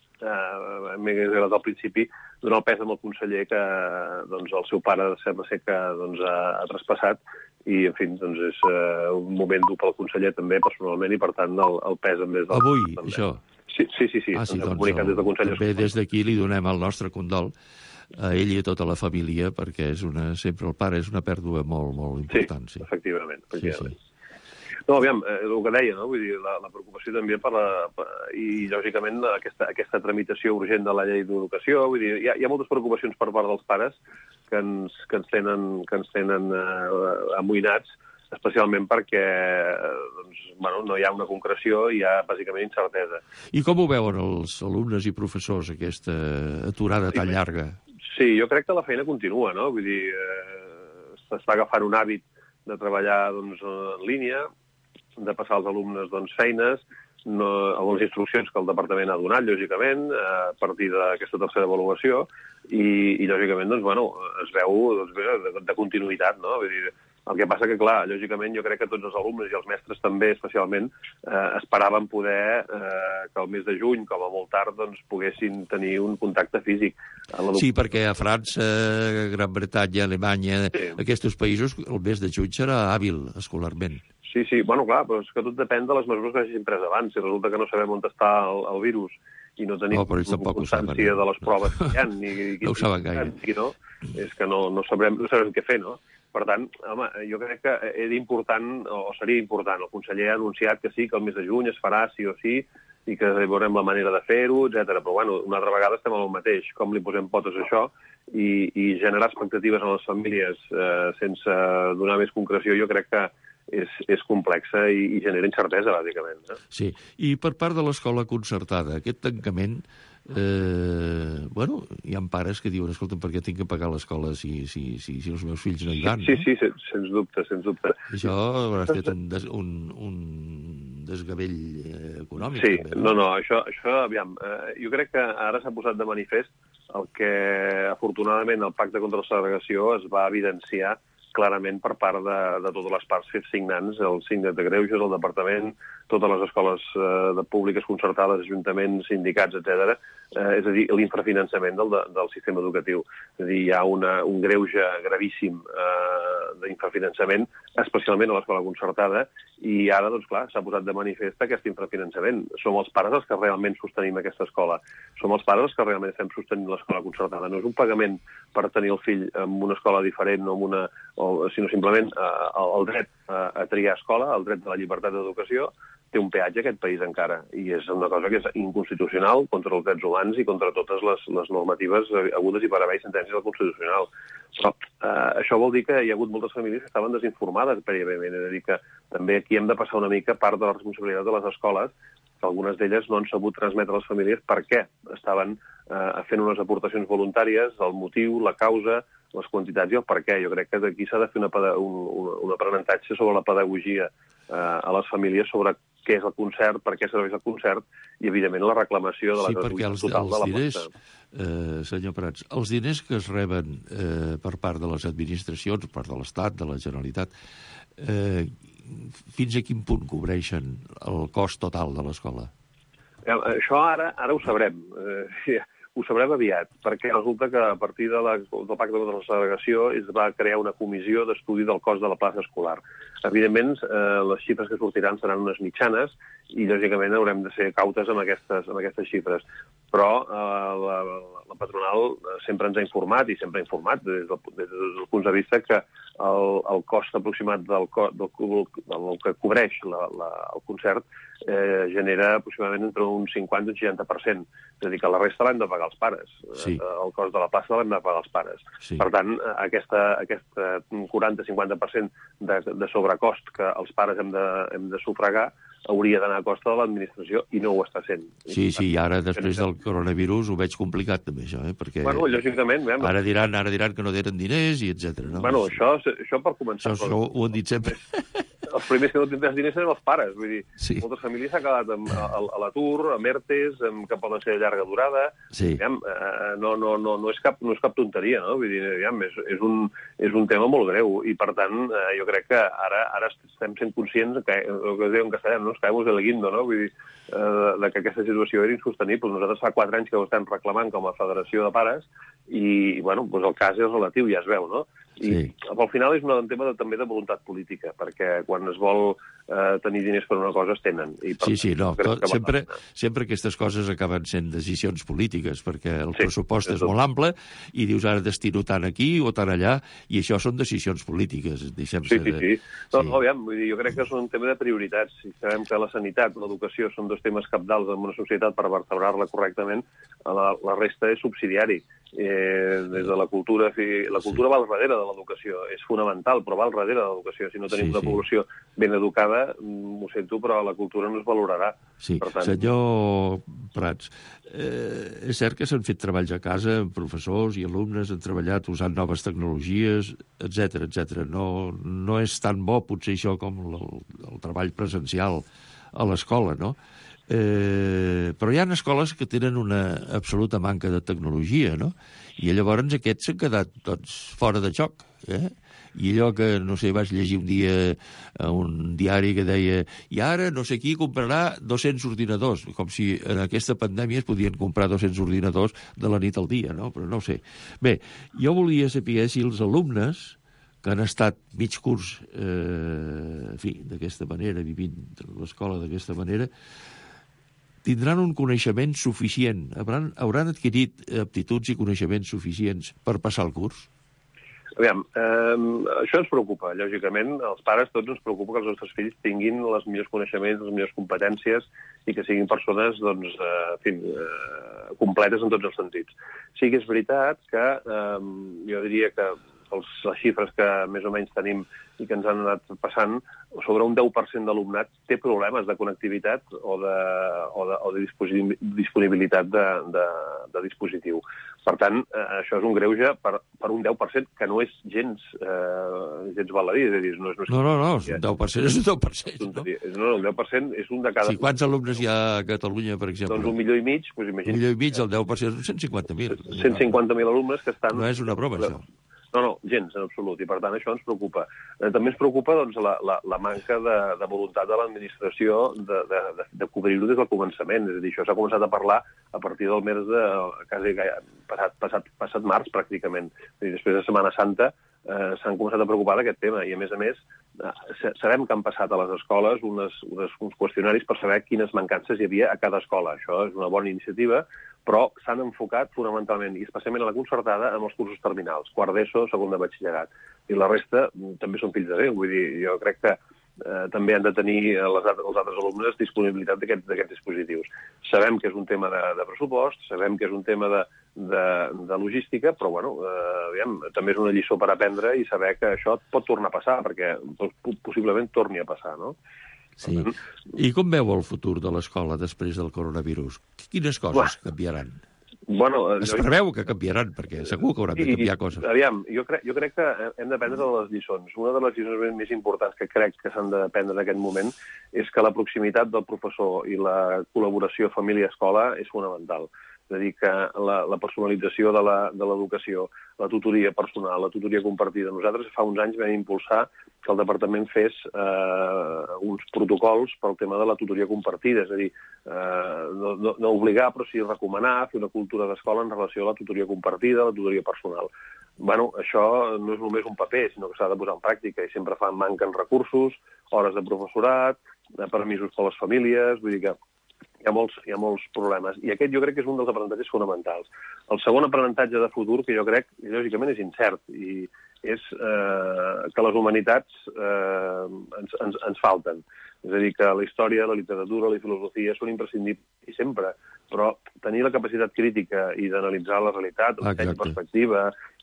S11: eh, m'hagués agradat al principi, donar el pes amb el conseller que doncs, el seu pare sembla ser que doncs, ha, ha traspassat i, en fi, doncs és uh, un moment dur pel conseller també, personalment, i, per tant, el, el pes en més del...
S7: Avui,
S11: també.
S7: això?
S11: Sí, sí, sí. sí.
S7: Ah, sí, doncs,
S11: comunicat des del conseller.
S7: També des d'aquí li donem el nostre condol a ell i a tota la família, perquè és una, sempre el pare és una pèrdua molt, molt important. Sí,
S11: sí. efectivament. efectivament.
S7: Sí, sí.
S11: No, aviam, eh, el que deia, no? Vull dir, la, la preocupació també per la... Per, i, lògicament, aquesta, aquesta tramitació urgent de la llei d'educació, vull dir, hi ha, hi ha moltes preocupacions per part dels pares que ens, que ens tenen, que ens tenen eh, amoïnats, especialment perquè eh, doncs, bueno, no hi ha una concreció i hi ha, bàsicament, incertesa.
S7: I com ho veuen els alumnes i professors, aquesta aturada tan llarga?
S11: Sí, jo crec que la feina continua, no? Vull dir, eh, s'està agafant un hàbit de treballar doncs, en línia, de passar als alumnes doncs, feines, no, algunes instruccions que el departament ha donat, lògicament, a partir d'aquesta tercera avaluació, i, i lògicament, doncs, bueno, es veu doncs, de, de continuïtat, no? Vull dir, el que passa que, clar, lògicament, jo crec que tots els alumnes i els mestres també, especialment, eh, esperaven poder eh, que el mes de juny, com a molt tard, doncs, poguessin tenir un contacte físic.
S7: Sí, perquè a França, Gran Bretanya, Alemanya, sí. Aquests països, el mes de juny serà hàbil escolarment.
S11: Sí, sí, bueno, clar, però és que tot depèn de les mesures que hagin pres abans. Si resulta que no sabem on està el, el virus i no tenim
S7: oh,
S11: constància de les proves que hi ha, ni,
S7: no ho saben gaire.
S11: Ni, no, és que no, no, sabrem, no sabrem què fer, no? Per tant, home, jo crec que és important, o seria important, el conseller ha anunciat que sí, que el mes de juny es farà sí o sí, i que veurem la manera de fer-ho, etcètera. Però, bueno, una altra vegada estem al mateix. Com li posem potes a això i, i generar expectatives a les famílies eh, sense donar més concreció, jo crec que és, és complexa i, i genera incertesa, bàsicament. Eh?
S7: Sí, i per part de l'escola concertada, aquest tancament, eh, bueno, hi ha pares que diuen, escolta, per què tinc que pagar l'escola si, si, si, si els meus fills no hi van?
S11: Sí, sí, sí, sens dubte, sens dubte.
S7: Això haurà estat un, des, un, un desgavell econòmic.
S11: Sí,
S7: també,
S11: no, no, això, això aviam, eh, jo crec que ara s'ha posat de manifest el que, afortunadament, el pacte contra la segregació es va evidenciar clarament per part de, de totes les parts signants, el síndic de Greuges, el departament, totes les escoles eh, de públiques concertades, ajuntaments, sindicats, etcètera. Eh, és a dir, l'infrafinançament del, del sistema educatiu. És a dir, hi ha una, un greuge gravíssim eh, d'infrafinançament, especialment a l'escola concertada, i ara, doncs clar, s'ha posat de manifest aquest infrafinançament. Som els pares els que realment sostenim aquesta escola. Som els pares els que realment estem sostenint l'escola concertada. No és un pagament per tenir el fill en una escola diferent, no en una, o, sinó simplement eh, el dret a, a triar escola, el dret de la llibertat d'educació, té un peatge aquest país encara, i és una cosa que és inconstitucional contra els drets humans i contra totes les, les normatives hagudes i per haver sentències del Constitucional. Però eh, això vol dir que hi ha hagut moltes famílies que estaven desinformades prèviament, és a dir, que també aquí hem de passar una mica part de la responsabilitat de les escoles, que algunes d'elles no han sabut transmetre a les famílies per què estaven eh, fent unes aportacions voluntàries, el motiu, la causa, les quantitats i el per què. Jo crec que d'aquí s'ha de fer una, un, un, un aprenentatge sobre la pedagogia eh, a les famílies sobre què és el concert, per què serveix el concert, i, evidentment, la reclamació de la
S7: sí,
S11: gratuïtat total de la
S7: diners, eh, senyor Prats, els diners que es reben eh, per part de les administracions, per part de l'Estat, de la Generalitat, eh, fins a quin punt cobreixen el cost total de l'escola?
S11: Eh, això ara ara ho sabrem. Eh, ho sabrem aviat, perquè resulta que a partir de la, del pacte contra la segregació es va crear una comissió d'estudi del cost de la plaça escolar. Evidentment, eh, les xifres que sortiran seran unes mitjanes i, lògicament, haurem de ser cautes amb aquestes, amb aquestes xifres. Però eh, la, la patronal sempre ens ha informat, i sempre ha informat des del, des del punt de vista que el, el cost aproximat del, del, del que cobreix la, la, el concert eh, genera aproximadament entre un cinquanta i un seixanta per cent. És a dir, que la resta l'hem de pagar els pares.
S7: Sí.
S11: El cost de la plaça l'hem de pagar els pares.
S7: Sí.
S11: Per tant, aquesta, aquesta quaranta a cinquanta per cent de, de sobrecost que els pares hem de, hem de sufragar hauria d'anar a costa de l'administració i no ho està sent.
S7: Sí, sí, i ara, després del coronavirus, ho veig complicat, també, això, eh? Perquè
S11: bueno, lògicament... Veiem,
S7: ara, diran, ara diran que no tenen diners i etcètera. No?
S11: Bueno, això, això per començar...
S7: Això, això ho han dit sempre.
S11: els primers que no tindràs diners serem els pares. Vull dir,
S7: sí.
S11: moltes famílies s'han quedat amb, a, a l'atur, amb ERTEs, amb que poden ser de llarga durada.
S7: Sí.
S11: Aviam, eh, no, no, no, no, és cap, no és cap tonteria, no? Vull dir, aviam, és, és, un, és un tema molt greu i, per tant, eh, jo crec que ara, ara estem sent conscients que, el que es diu en castellà, no? Caemos del guindo, no? Vull dir, eh, de que aquesta situació era insostenible. Nosaltres fa quatre anys que ho estem reclamant com a Federació de Pares i, bueno, doncs el cas és relatiu, ja es veu, no? I sí. Al final és un tema de, també de voluntat política, perquè quan es vol eh, tenir diners per una cosa es tenen. I per
S7: sí, sí, no, tot, sempre,
S11: va...
S7: sempre aquestes coses acaben sent decisions polítiques, perquè el
S11: sí,
S7: pressupost és, és molt ample i dius ara destino tant aquí o tant allà, i això són decisions polítiques.
S11: Sí, sí,
S7: de...
S11: sí. No,
S7: sí.
S11: no, aviam, vull dir, jo crec que és un tema de prioritats. Si sabem que la sanitat, l'educació són dos temes cabdals en una societat per vertebrar-la correctament, la, la resta és subsidiari. Eh, des de la cultura, la cultura sí. va al darrere de l'educació, és fonamental, però va al darrere de l'educació. Si no tenim sí, una població sí. ben educada, m'ho sento, però la cultura no es valorarà.
S7: Sí,
S11: per tant...
S7: senyor Prats, eh, és cert que s'han fet treballs a casa, professors i alumnes han treballat usant noves tecnologies, etcètera, etcètera. No, no és tan bo, potser, això com el, el treball presencial a l'escola, no? Eh, però hi ha escoles que tenen una absoluta manca de tecnologia, no? I llavors aquests s'han quedat tots fora de joc, eh? I allò que, no sé, vaig llegir un dia a un diari que deia i ara no sé qui comprarà dos-cents ordinadors, com si en aquesta pandèmia es podien comprar dos-cents ordinadors de la nit al dia, no? Però no ho sé. Bé, jo volia saber si els alumnes que han estat mig curs, eh, en fi, d'aquesta manera, vivint l'escola d'aquesta manera, tindran un coneixement suficient, hauran, hauran adquirit aptituds i coneixements suficients per passar el curs?
S11: Aviam, eh, això ens preocupa, lògicament. Els pares tots ens preocupa que els nostres fills tinguin els millors coneixements, les millors competències i que siguin persones, doncs, eh, en fi, eh, completes en tots els sentits. Sí que és veritat que eh, jo diria que els, les xifres que més o menys tenim i que ens han anat passant, sobre un deu per cent d'alumnat té problemes de connectivitat o de, o de, o de disponibilitat de, de, de dispositiu. Per tant, eh, això és un greuge per, per un deu per cent que no és gens, eh, gens baladí. És a dir, no, és, no, és...
S7: no, no, no, un deu per cent és un deu per cent. No?
S11: No, el deu per cent és un de cada...
S7: Sí, quants alumnes hi ha a Catalunya, per exemple?
S11: Doncs un milió i mig, doncs imagina't.
S7: Un milió i mig, el deu per cent són cent cinquanta mil.
S11: cent cinquanta mil alumnes que estan...
S7: No és una broma, això.
S11: No, no, gens, en absolut, i per tant això ens preocupa. Eh, també ens preocupa doncs, la, la, la manca de, de voluntat de l'administració de, de, de, de cobrir-ho des del començament. És a dir, això s'ha començat a parlar a partir del mes de... quasi passat, passat, passat març, pràcticament. És a dir, després de Setmana Santa eh, s'han començat a preocupar d'aquest tema, i a més a més eh, sabem que han passat a les escoles unes, unes, uns qüestionaris per saber quines mancances hi havia a cada escola. Això és una bona iniciativa, però s'han enfocat fonamentalment, i especialment a la concertada, en els cursos terminals, quart d'ESO, segon de batxillerat. I la resta també són fills de Déu. Vull dir, jo crec que eh, també han de tenir les, els altres alumnes disponibilitat d'aquests dispositius. Sabem que és un tema de, de pressupost, sabem que és un tema de, de, de logística, però bueno, eh, aviam, també és una lliçó per aprendre i saber que això pot tornar a passar, perquè possiblement torni a passar, no?
S7: Sí. I com veu el futur de l'escola després del coronavirus? Quines coses Uah. canviaran?
S11: Bueno,
S7: es preveu que canviaran, perquè segur que hauran de canviar coses.
S11: Aviam, jo crec, jo crec que hem d'aprendre les lliçons. Una de les lliçons més importants que crec que s'han d'aprendre en aquest moment és que la proximitat del professor i la col·laboració família-escola és fonamental. És a dir, que la, la personalització de l'educació, la tutoria personal, la tutoria compartida. Nosaltres fa uns anys vam impulsar que el departament fes eh, uns protocols pel tema de la tutoria compartida, és a dir, eh, no, no, no obligar, però sí recomanar, fer una cultura d'escola en relació a la tutoria compartida, la tutoria personal. Bueno, això no és només un paper, sinó que s'ha de posar en pràctica, i sempre fan manquen recursos, hores de professorat, permisos per a les famílies, vull dir que hi ha molts, hi ha molts problemes. I aquest jo crec que és un dels aprenentatges fonamentals. El segon aprenentatge de futur, que jo crec, lògicament, és incert, i és eh, que les humanitats eh, ens, ens, ens falten. És a dir, que la història, la literatura, la filosofia són imprescindibles sempre, però tenir la capacitat crítica i d'analitzar la realitat, amb perspectiva,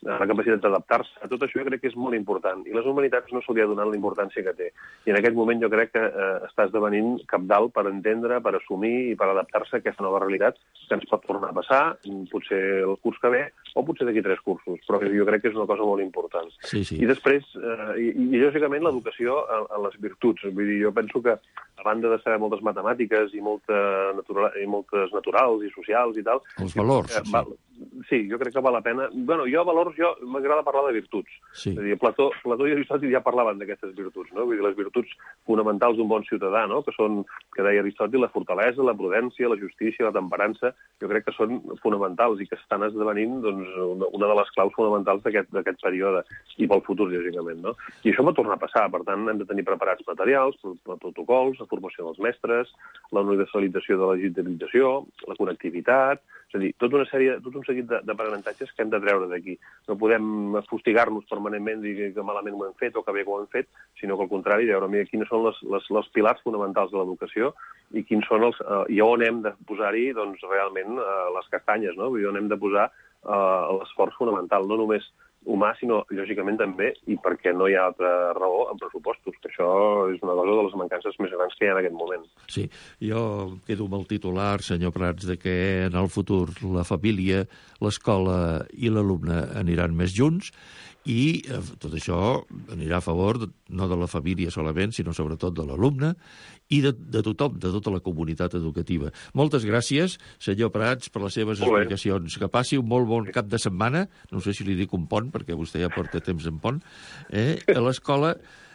S11: la capacitat d'adaptar-se, tot això jo crec que és molt important. I les humanitats no se li ha donat la importància que té. I en aquest moment jo crec que eh, està esdevenint cabdal per entendre, per assumir i per adaptar-se a aquesta nova realitat que ens pot tornar a passar, potser el curs que ve o potser d'aquí tres cursos, però jo crec que és una cosa molt important.
S7: Sí, sí.
S11: I després, eh, i, i lògicament, l'educació a, a les virtuts. Vull dir, jo penso que a banda de saber moltes matemàtiques i, molta natura, i moltes naturals i socials i tal...
S7: Els valors,
S11: eh, val, sí, jo crec que val la pena... Bueno, jo valors, jo m'agrada parlar de virtuts.
S7: Sí.
S11: És a dir, Plató, Plató i Aristòtil ja parlaven d'aquestes virtuts, no? Vull dir, les virtuts fonamentals d'un bon ciutadà, no? Que són, que deia Aristòtil, la fortalesa, la prudència, la justícia, la temperança, jo crec que són fonamentals i que estan esdevenint doncs, una de les claus fonamentals d'aquest període i pel futur, lògicament, no? I això va tornar a passar, per tant, hem de tenir preparats materials, protocols, la formació dels mestres, la universalització de la digitalització, la connectivitat, és a dir, tota una sèrie, tot un seguit d'aprenentatges que hem de treure d'aquí. No podem fustigar-nos permanentment i dir que malament ho hem fet o que bé ho hem fet, sinó que al contrari, veure mira, quines són les, les, les pilars fonamentals de l'educació i quins són els, uh, i on hem de posar-hi doncs, realment uh, les castanyes, no? Vull dir, on hem de posar uh, l'esforç fonamental, no només humà, sinó, lògicament, també, i perquè no hi ha altra raó, en pressupostos, que això és una cosa de les mancances més grans que hi ha en aquest moment.
S7: Sí, jo quedo amb el titular, senyor Prats, de que en el futur la família, l'escola i l'alumne aniran més junts i eh, tot això anirà a favor de, no de la família solament, sinó sobretot de l'alumne i de, de tothom, de tota la comunitat educativa. Moltes gràcies, senyor Prats, per les seves explicacions. Que passi un molt bon cap de setmana, no sé si li dic un pont, perquè vostè ja porta temps en pont, eh, a l'escola,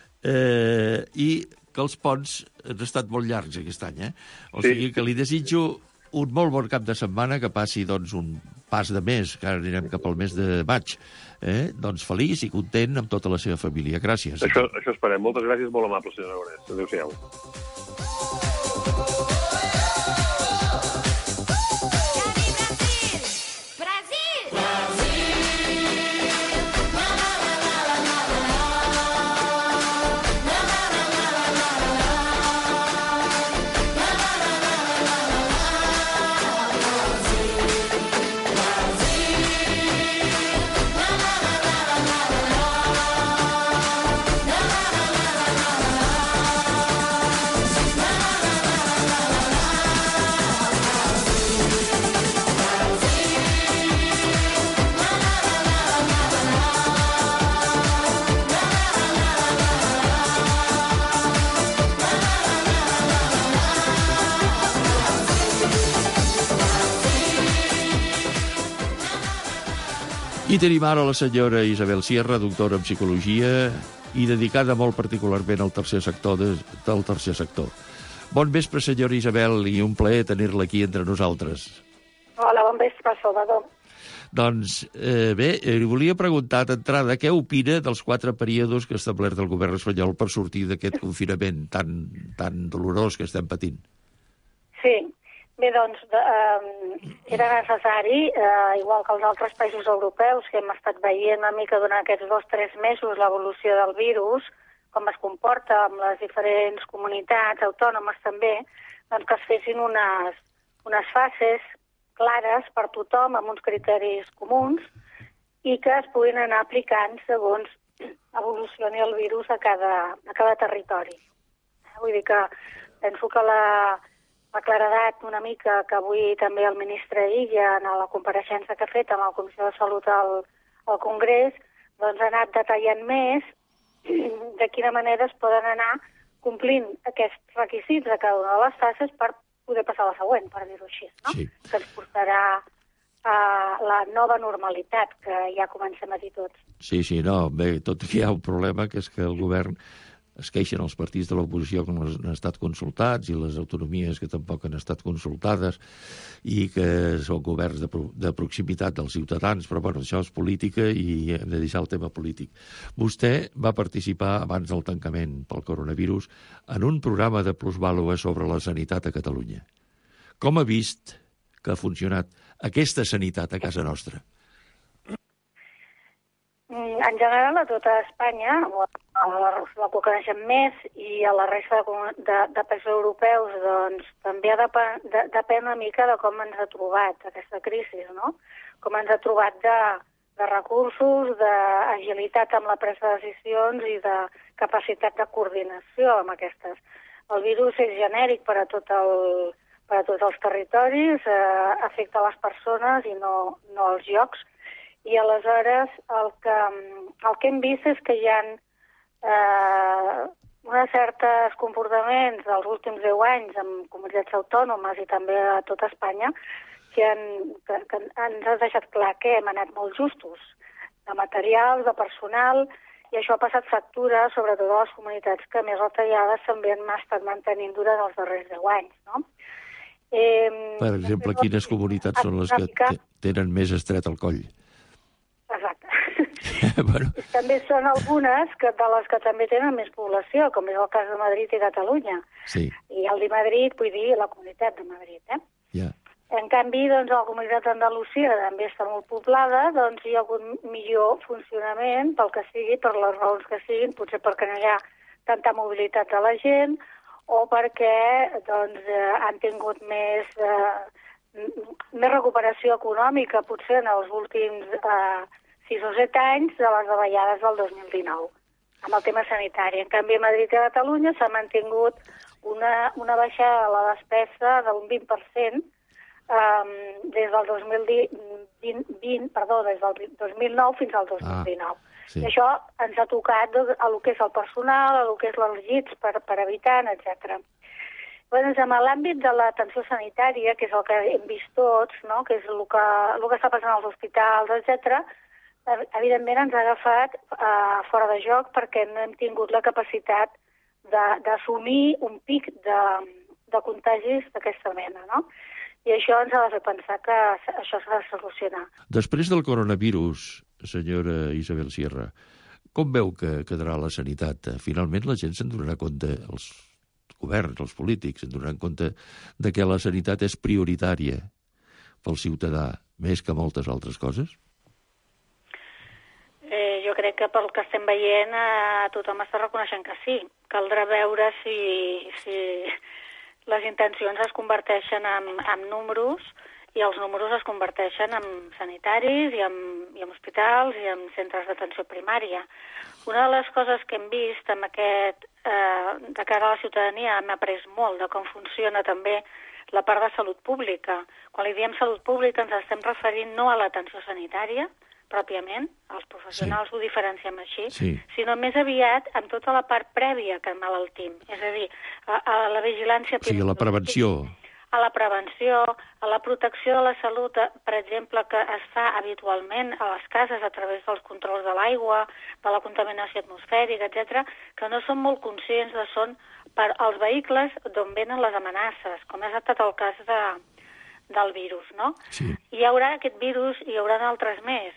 S7: eh, i que els ponts han estat molt llargs aquest any, eh? O
S11: Sí.
S7: sigui que li desitjo un molt bon cap de setmana, que passi doncs, un pas de mes, que ara anirem cap al mes de maig, eh? Doncs feliç i content amb tota la seva família. Gràcies.
S11: Això, això esperem. Moltes gràcies, molt amable, senyor Aragonès. Adéu-siau.
S7: I tenim ara la senyora Isabel Sierra, doctora en Psicologia i dedicada molt particularment al tercer sector de, del tercer sector. Bon vespre, senyora Isabel, i un plaer tenir-la aquí entre nosaltres.
S12: Hola, bon vespre, Salvador.
S7: Doncs, eh, bé, li volia preguntar d'entrada què opina dels quatre períodes que ha establert el govern espanyol per sortir d'aquest confinament tan, tan dolorós que estem patint.
S12: Sí, bé, doncs, eh, era necessari, eh, igual que els altres països europeus, que hem estat veient una mica durant aquests dos o tres mesos l'evolució del virus, com es comporta amb les diferents comunitats autònomes també, doncs que es fessin unes, unes fases clares per tothom, amb uns criteris comuns, i que es puguin anar aplicant segons evolucioni el virus a cada, a cada territori. Vull dir que penso que la, la claredat una mica que avui també el ministre Illa, en la compareixença que ha fet amb la Comissió de Salut al, al Congrés, doncs ha anat detallant més de quina manera es poden anar complint aquests requisits de cada una de les fases per poder passar a la següent, per dir-ho així, no?
S7: Sí.
S12: Que ens portarà a la nova normalitat que ja comencem a dir tots.
S7: Sí, sí, no, bé, tot que hi ha un problema, que és que el govern es queixen els partits de l'oposició que no han estat consultats i les autonomies que tampoc han estat consultades i que són governs de, pro de proximitat dels ciutadans, però bueno, això és política i hem de deixar el tema polític. Vostè va participar abans del tancament pel coronavirus en un programa de plusvàlua sobre la sanitat a Catalunya. Com ha vist que ha funcionat aquesta sanitat a casa nostra?
S12: En general, a tota Espanya, la, la que coneixem més, i a la resta de, de, de països europeus, doncs, també depèn, de, depèn una mica de com ens ha trobat aquesta crisi, no? Com ens ha trobat de, de recursos, d'agilitat amb la presa de decisions i de capacitat de coordinació amb aquestes. El virus és genèric per a, tot el, per a tots els territoris, eh, afecta les persones i no, no els llocs, i aleshores el que, el que hem vist és que hi ha eh, uns certs comportaments dels últims deu anys en comunitats autònomes i també a tot Espanya que, han, que, que ens ha deixat clar que hem anat molt justos de materials, de personal, i això ha passat factura, sobretot a les comunitats que més retallades també han estat mantenint durant els darrers deu anys, no? Eh,
S7: per exemple, quines comunitats són les que tenen més estret al coll?
S12: Exacte.
S7: bueno.
S12: També són algunes que, de les que també tenen més població, com és el cas de Madrid i Catalunya.
S7: Sí.
S12: I el de Madrid, vull dir, la comunitat de Madrid, eh?
S7: Ja.
S12: En canvi, doncs, la comunitat d'Andalusia també està molt poblada, doncs hi ha hagut millor funcionament, pel que sigui, per les raons que siguin, potser perquè no hi ha tanta mobilitat de la gent, o perquè doncs, eh, han tingut més, eh, més recuperació econòmica, potser en els últims eh, sis o set anys de les davallades del dos mil dinou, amb el tema sanitari. En canvi, a Madrid i a Catalunya s'ha mantingut una, una baixada de la despesa d'un vint per cent, Um, des del dos mil vint, perdó, des del dos mil nou fins al dos mil dinou. Ah, sí. I això ens ha tocat doncs, a lo que és el personal, a lo que és els llits per, per habitant, etcètera. Bueno, en l'àmbit de l'atenció sanitària, que és el que hem vist tots, no? Que és el que, el que està passant als hospitals, etcètera, evidentment ens ha agafat uh, fora de joc perquè no hem tingut la capacitat d'assumir un pic de, de contagis d'aquesta mena, no? I això ens ha de fer pensar que això s'ha de solucionar.
S7: Després del coronavirus, senyora Isabel Sierra, com veu que quedarà la sanitat? Finalment la gent se'n donarà compte, els governs, els polítics, se'n donaran compte de que la sanitat és prioritària pel ciutadà, més que moltes altres coses?
S12: Eh, jo crec que pel que estem veient eh, tothom està reconeixent que sí. Caldrà veure si... si... les intencions es converteixen en, en números i els números es converteixen en sanitaris i en, i en hospitals i en centres d'atenció primària. Una de les coses que hem vist amb aquest, eh, de cara a la ciutadania, hem après molt de com funciona també la part de salut pública. Quan li diem salut pública ens estem referint no a l'atenció sanitària, pròpiament, els professionals sí. Ho diferenciem així, sí. Sinó més aviat amb tota la part prèvia que emmalaltim, és a dir, a, a la vigilància...
S7: O sigui, a la prevenció.
S12: A la prevenció, a la protecció de la salut, per exemple, que es fa habitualment a les cases a través dels controls de l'aigua, de la contaminació atmosfèrica, etcètera, que no som molt conscients de són per als vehicles d'on venen les amenaces, com ha estat el cas de, del virus, no?
S7: Sí.
S12: Hi haurà aquest virus i hi haurà altres més.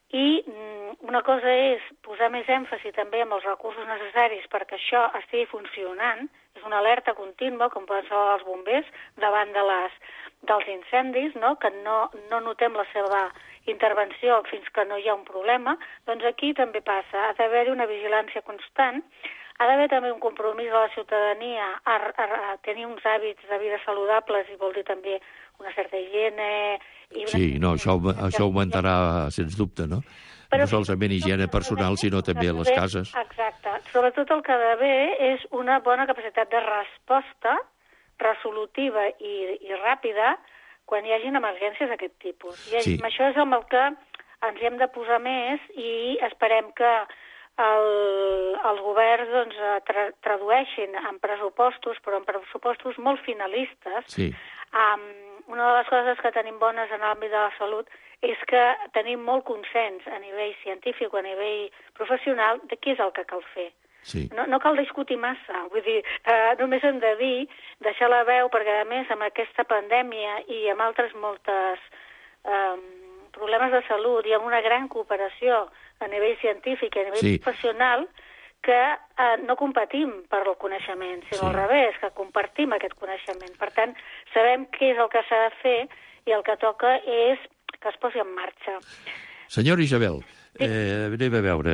S12: I una cosa és posar més èmfasi també amb els recursos necessaris perquè això estigui funcionant, és una alerta contínua, com poden ser els bombers, davant de les, dels incendis, no? Que no, no notem la seva intervenció fins que no hi ha un problema, doncs aquí també passa, ha d'haver-hi una vigilància constant, ha d'haver també un compromís de la ciutadania a, a, a tenir uns hàbits de vida saludables i vol dir també una certa higiene... I una...
S7: Sí, no, això, això augmentarà, sens dubte, no? Però, no solament higiene personal, sinó també a les cases.
S12: Exacte. Sobretot el que ha d'haver és una bona capacitat de resposta resolutiva i, i ràpida quan hi hagi emergències d'aquest tipus. I sí. Això és amb el que ens hem de posar més i esperem que el, els governs doncs, tra tradueixin en pressupostos, però en pressupostos molt finalistes.
S7: Sí.
S12: Um, una de les coses que tenim bones en l'àmbit de la salut és que tenim molt consens a nivell científic o a nivell professional de què és el que cal fer.
S7: Sí.
S12: No, no cal discutir massa, vull dir, eh, només hem de dir, deixar la veu, perquè a més amb aquesta pandèmia i amb altres moltes eh, problemes de salut i amb una gran cooperació a nivell científic i a nivell sí. professional, que eh, no competim per el coneixement, sinó sí. al revés, que compartim aquest coneixement. Per tant, sabem què és el que s'ha de fer i el que toca és que es posi en marxa.
S7: Senyora Isabel, eh, anem a veure,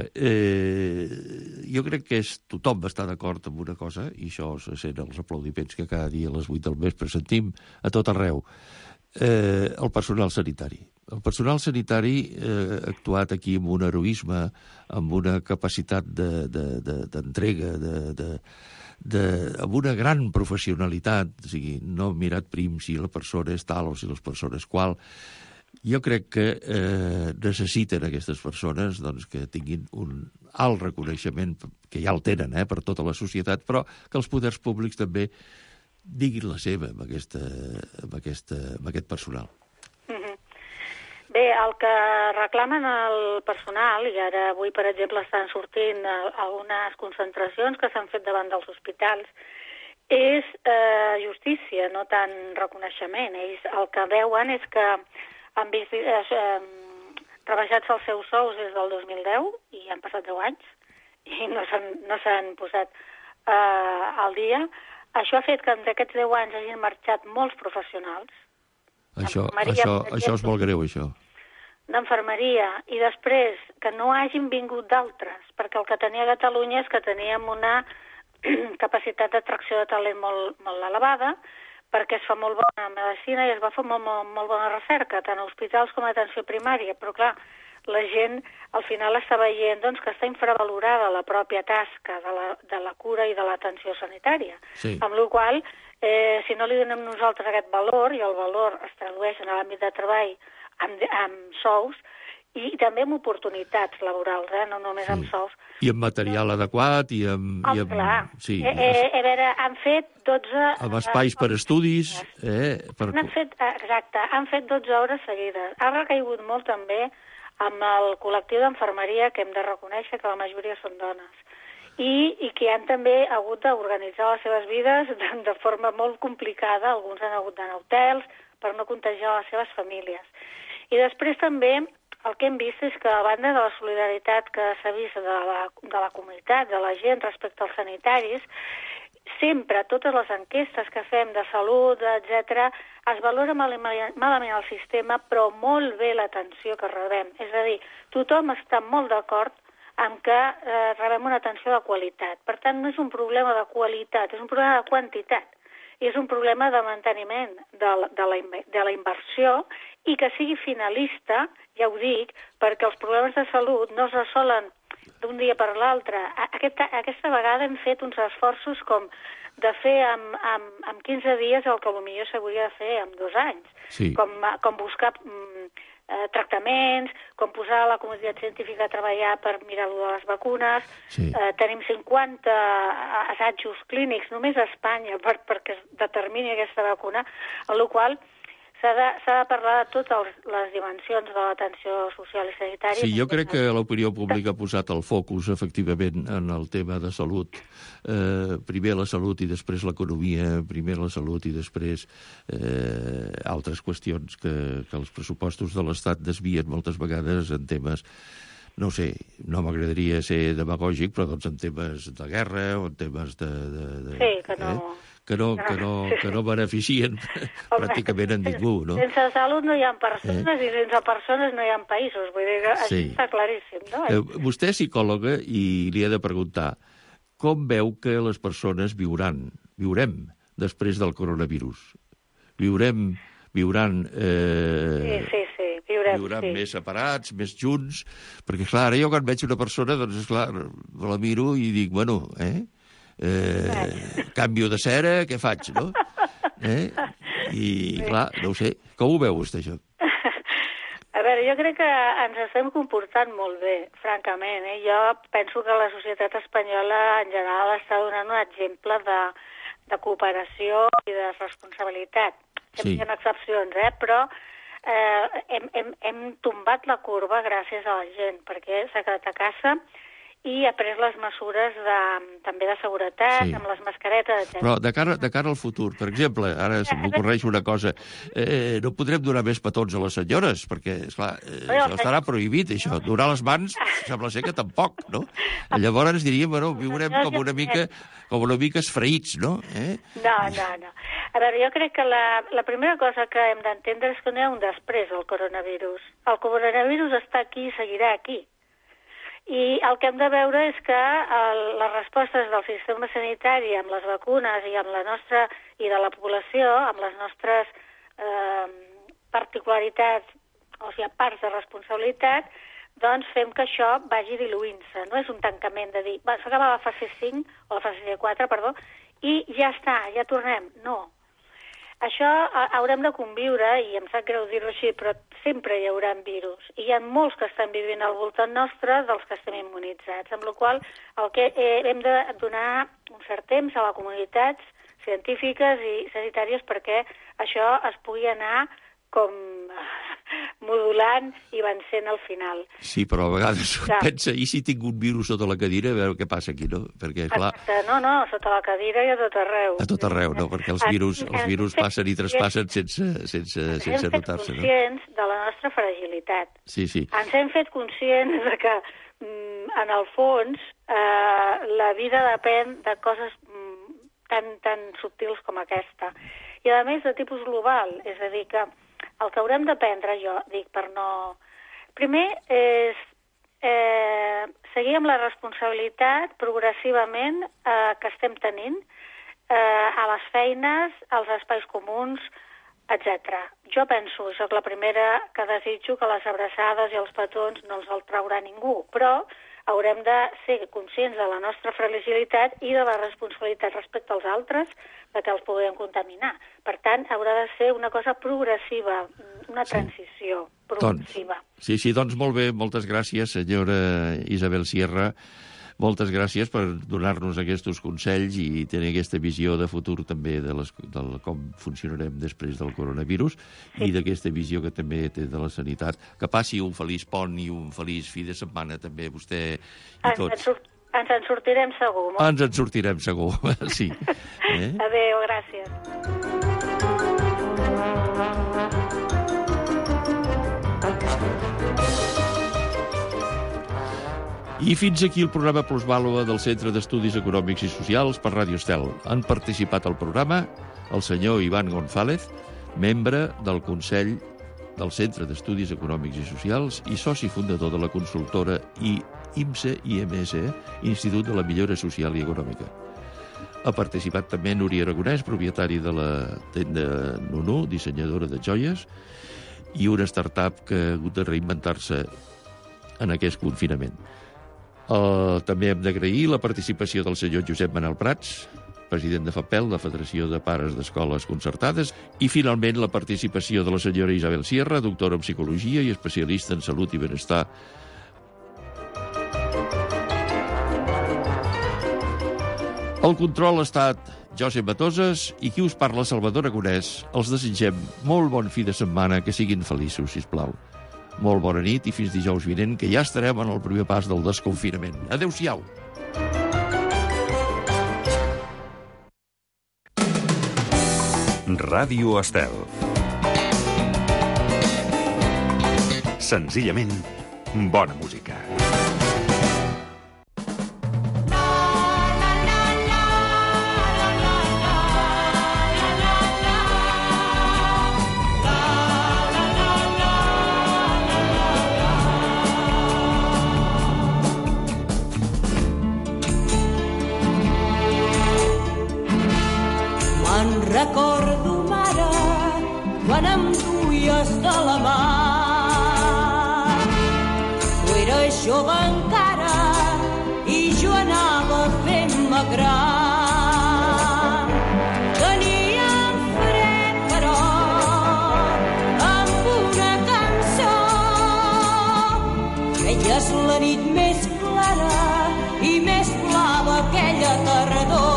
S7: eh, jo crec que és, tothom està d'acord amb una cosa, i això se sent els aplaudiments que cada dia a les vuit del vespre sentim a tot arreu, eh, el personal sanitari. El personal sanitari eh, ha actuat aquí amb un heroisme, amb una capacitat d'entrega, de, de, de, de, amb una gran professionalitat, o sigui, no hem mirat prim si la persona és tal o si les persones qual. Jo crec que eh, necessiten aquestes persones doncs, que tinguin un alt reconeixement, que ja el tenen eh, per tota la societat, però que els poders públics també diguin la seva amb, aquesta, amb, aquesta, amb aquest personal.
S12: Bé, el que reclamen el personal, i ara avui, per exemple, estan sortint algunes concentracions que s'han fet davant dels hospitals, és eh, justícia, no tant reconeixement. Ells el que veuen és que han vist eh, eh, rebajats els seus sous des del dos mil deu, i han passat deu anys, i no s'han no s'han posat eh, al dia. Això ha fet que en aquests deu anys hagin marxat molts professionals.
S7: Això, això, això és molt greu, això.
S12: D'enfermeria, i després que no hagin vingut d'altres, perquè el que tenia Catalunya és que teníem una capacitat d'atracció de talent molt, molt elevada, perquè es fa molt bona medicina i es va fer molt, molt, molt bona recerca, tant a hospitals com a atenció primària, però clar, la gent al final està veient doncs, que està infravalorada la pròpia tasca de la, de la cura i de l'atenció sanitària. Sí. Amb la qual cosa, eh, si no li donem nosaltres aquest valor, i el valor es tradueix en l'àmbit de treball amb, amb sous, i també amb oportunitats laborals, eh? No només sí. amb sous.
S7: I amb material adequat, i amb...
S12: Oh,
S7: i amb
S12: clar.
S7: Sí,
S12: eh, eh, a veure, han fet dotze...
S7: Amb espais per estudis... Eh, per...
S12: Han fet, exacte, han fet dotze hores seguides. Ha recaigut molt també amb el col·lectiu d'enfermeria, que hem de reconèixer que la majoria són dones, i, i que han també hagut d'organitzar les seves vides de, de forma molt complicada. Alguns han hagut d'anar a hotels per no contagiar les seves famílies. I després també el que hem vist és que, a banda de la solidaritat que s'ha vist de la, de la comunitat, de la gent respecte als sanitaris, sempre, totes les enquestes que fem de salut, etcètera, es valora malament el sistema, però molt bé l'atenció que rebem. És a dir, tothom està molt d'acord amb que eh, rebem una atenció de qualitat. Per tant, no és un problema de qualitat, és un problema de quantitat. I és un problema de manteniment de la, de la, de la inversió i que sigui finalista, ja ho dic, perquè els problemes de salut no es resolen d'un dia per l'altre. Aquesta, aquesta vegada hem fet uns esforços com de fer amb, amb, amb quinze dies el que potser s'hauria de fer en dos anys. Sí. Com, com buscar mm, eh, tractaments, com posar la comunitat científica a treballar per mirar allò de les vacunes. Sí. Eh, tenim cinquanta assajos clínics només a Espanya per, perquè es determini aquesta vacuna, amb la qual cosa s'ha de, s'ha de parlar de totes les dimensions de l'atenció social i sanitària.
S7: Sí, jo crec que l'opinió pública ha posat el focus, efectivament, en el tema de salut. Eh, primer la salut i després l'economia, primer la salut i després eh, altres qüestions que, que els pressupostos de l'Estat desvien moltes vegades en temes, no sé, no m'agradaria ser demagògic, però doncs en temes de guerra o en temes de... de, de
S12: sí, que no...
S7: Eh? que no, que no, que no beneficien pràcticament a ningú, no?
S12: Sense salut no hi ha persones eh? i sense persones no hi ha països. Vull dir que sí. Això està claríssim, no?
S7: Eh, vostè és psicòloga i li he de preguntar com veu que les persones viuran, viurem després del coronavirus? Viurem, viuran... Eh...
S12: Sí, sí, sí. Viurem,
S7: viuran
S12: sí.
S7: més separats, més junts, perquè, clar, ara jo quan veig una persona, doncs, esclar, la miro i dic, bueno, eh... Eh, canvio de cera, què faig, no? Eh? I, clar, no ho sé. Com ho veu vostè, això?
S12: A veure, jo crec que ens estem comportant molt bé, francament. Eh? Jo penso que la societat espanyola, en general, està donant un exemple de, de cooperació i de responsabilitat. Sí. Hi ha excepcions, eh? Però eh, hem, hem, hem tombat la curva gràcies a la gent, perquè s'ha quedat a casa i ha pres les mesures de, també de seguretat, sí. Amb les mascaretes, etcètera.
S7: Però de cara, de cara al futur, per exemple, ara se m'ocorreix una cosa, eh, no podrem donar més petons a les senyores, perquè, esclar, eh, això estarà prohibit, això. Donar les mans sembla ser que tampoc, no? Llavors diríem, bueno, viurem com una mica, com una mica esfraïts, no? Eh?
S12: No, no, no. A veure, jo crec que la, la primera cosa que hem d'entendre és que no hi ha un després del coronavirus. El coronavirus està aquí i seguirà aquí. I el que hem de veure és que el, les respostes del sistema sanitari amb les vacunes i amb la nostra i de la població, amb les nostres eh, particularitats o sigui, parts de responsabilitat, doncs fem que això vagi diluint-se. No és un tancament de dir, va, s'acaba la fase cinc, o la fase quatre, perdó, i ja està, ja tornem. No. Això haurem de conviure, i em sap greu dir-ho així, però sempre hi haurà virus. I hi ha molts que estan vivint al voltant nostre dels que estem immunitzats, amb la qual cosa el que hem de donar un cert temps a les comunitats científiques i sanitàries perquè això es pugui anar com modulant i vencent al final.
S7: Sí, però a vegades ja. pensa, i si tinc un virus sota la cadira, a veure què passa aquí, no? Perquè, clar...
S12: Exacte, no, no, sota la cadira i a tot arreu.
S7: A tot arreu, no? Perquè els virus, els virus passen i traspassen sense, sense, sense notar-se, no?
S12: Ens hem fet conscients de la nostra fragilitat.
S7: Sí, sí.
S12: Ens hem fet conscients de que, en el fons, eh, la vida depèn de coses tan, tan subtils com aquesta. I, a més, de tipus global, és a dir, que el que haurem d'aprendre, jo dic, per no... Primer és eh, seguir amb la responsabilitat progressivament eh, que estem tenint eh, a les feines, als espais comuns, etcètera. Jo penso, soc la primera que desitjo que les abraçades i els petons no els el traurà ningú, però haurem de ser conscients de la nostra fragilitat i de la responsabilitat respecte als altres de que els puguem contaminar. Per tant, haurà de ser una cosa progressiva, una transició sí. progressiva.
S7: Doncs, sí, sí, doncs molt bé, moltes gràcies, senyora Isabel Sierra. Moltes gràcies per donar-nos aquests consells i tenir aquesta visió de futur també de, les, de com funcionarem després del coronavirus sí. i d'aquesta visió que també té de la sanitat. Que passi un feliç pont i un feliç fi de setmana també vostè i tots.
S12: Ens, ens, ens en sortirem segur. Molt.
S7: Ens en sortirem segur, sí.
S12: Eh? Adéu, gràcies.
S7: I fins aquí el programa Plusvàlua del Centre d'Estudis Econòmics i Socials per Ràdio Estel. Han participat al programa el senyor Ivan González, membre del Consell del Centre d'Estudis Econòmics i Socials i soci fundador de la consultora I M S E I M S E, Institut de la Millora Social i Econòmica. Ha participat també Núria Aragonès, propietari de la tenda Nunu, dissenyadora de joies, i una startup que ha hagut de reinventar-se en aquest confinament. Uh, també hem d'agrair la participació del senyor Josep Manel Prats, president de FAPEL, la Federació de Pares d'Escoles Concertades, i finalment la participació de la senyora Isabel Sierra, doctora en Psicologia i especialista en Salut i Benestar. El control ha estat Josep Matoses i qui us parla, Salvador Aragonès. Els desitgem molt bon fi de setmana, que siguin feliços, sisplau. Molt bona nit i fins dijous vinent, que ja estarem en el primer pas del desconfinament. Adéu-siau.
S1: Ràdio Estel. Senzillament, bona música.
S13: Recordo, mare, quan em duies de la mà. Tu eres jove encara i jo anava fent-me gran. Teníem fred, però, amb una cançó. Veies la nit més clara i més blava aquella tardor.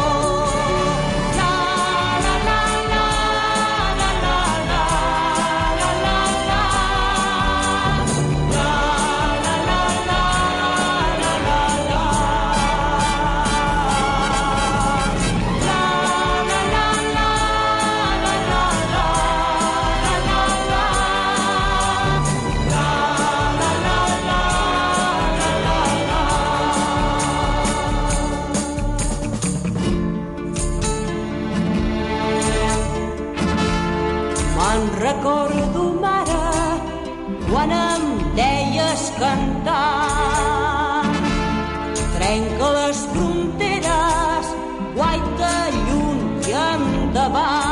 S13: Recordo, mare, quan em deies cantar. Trenca les fronteres, guaita lluny i endavant.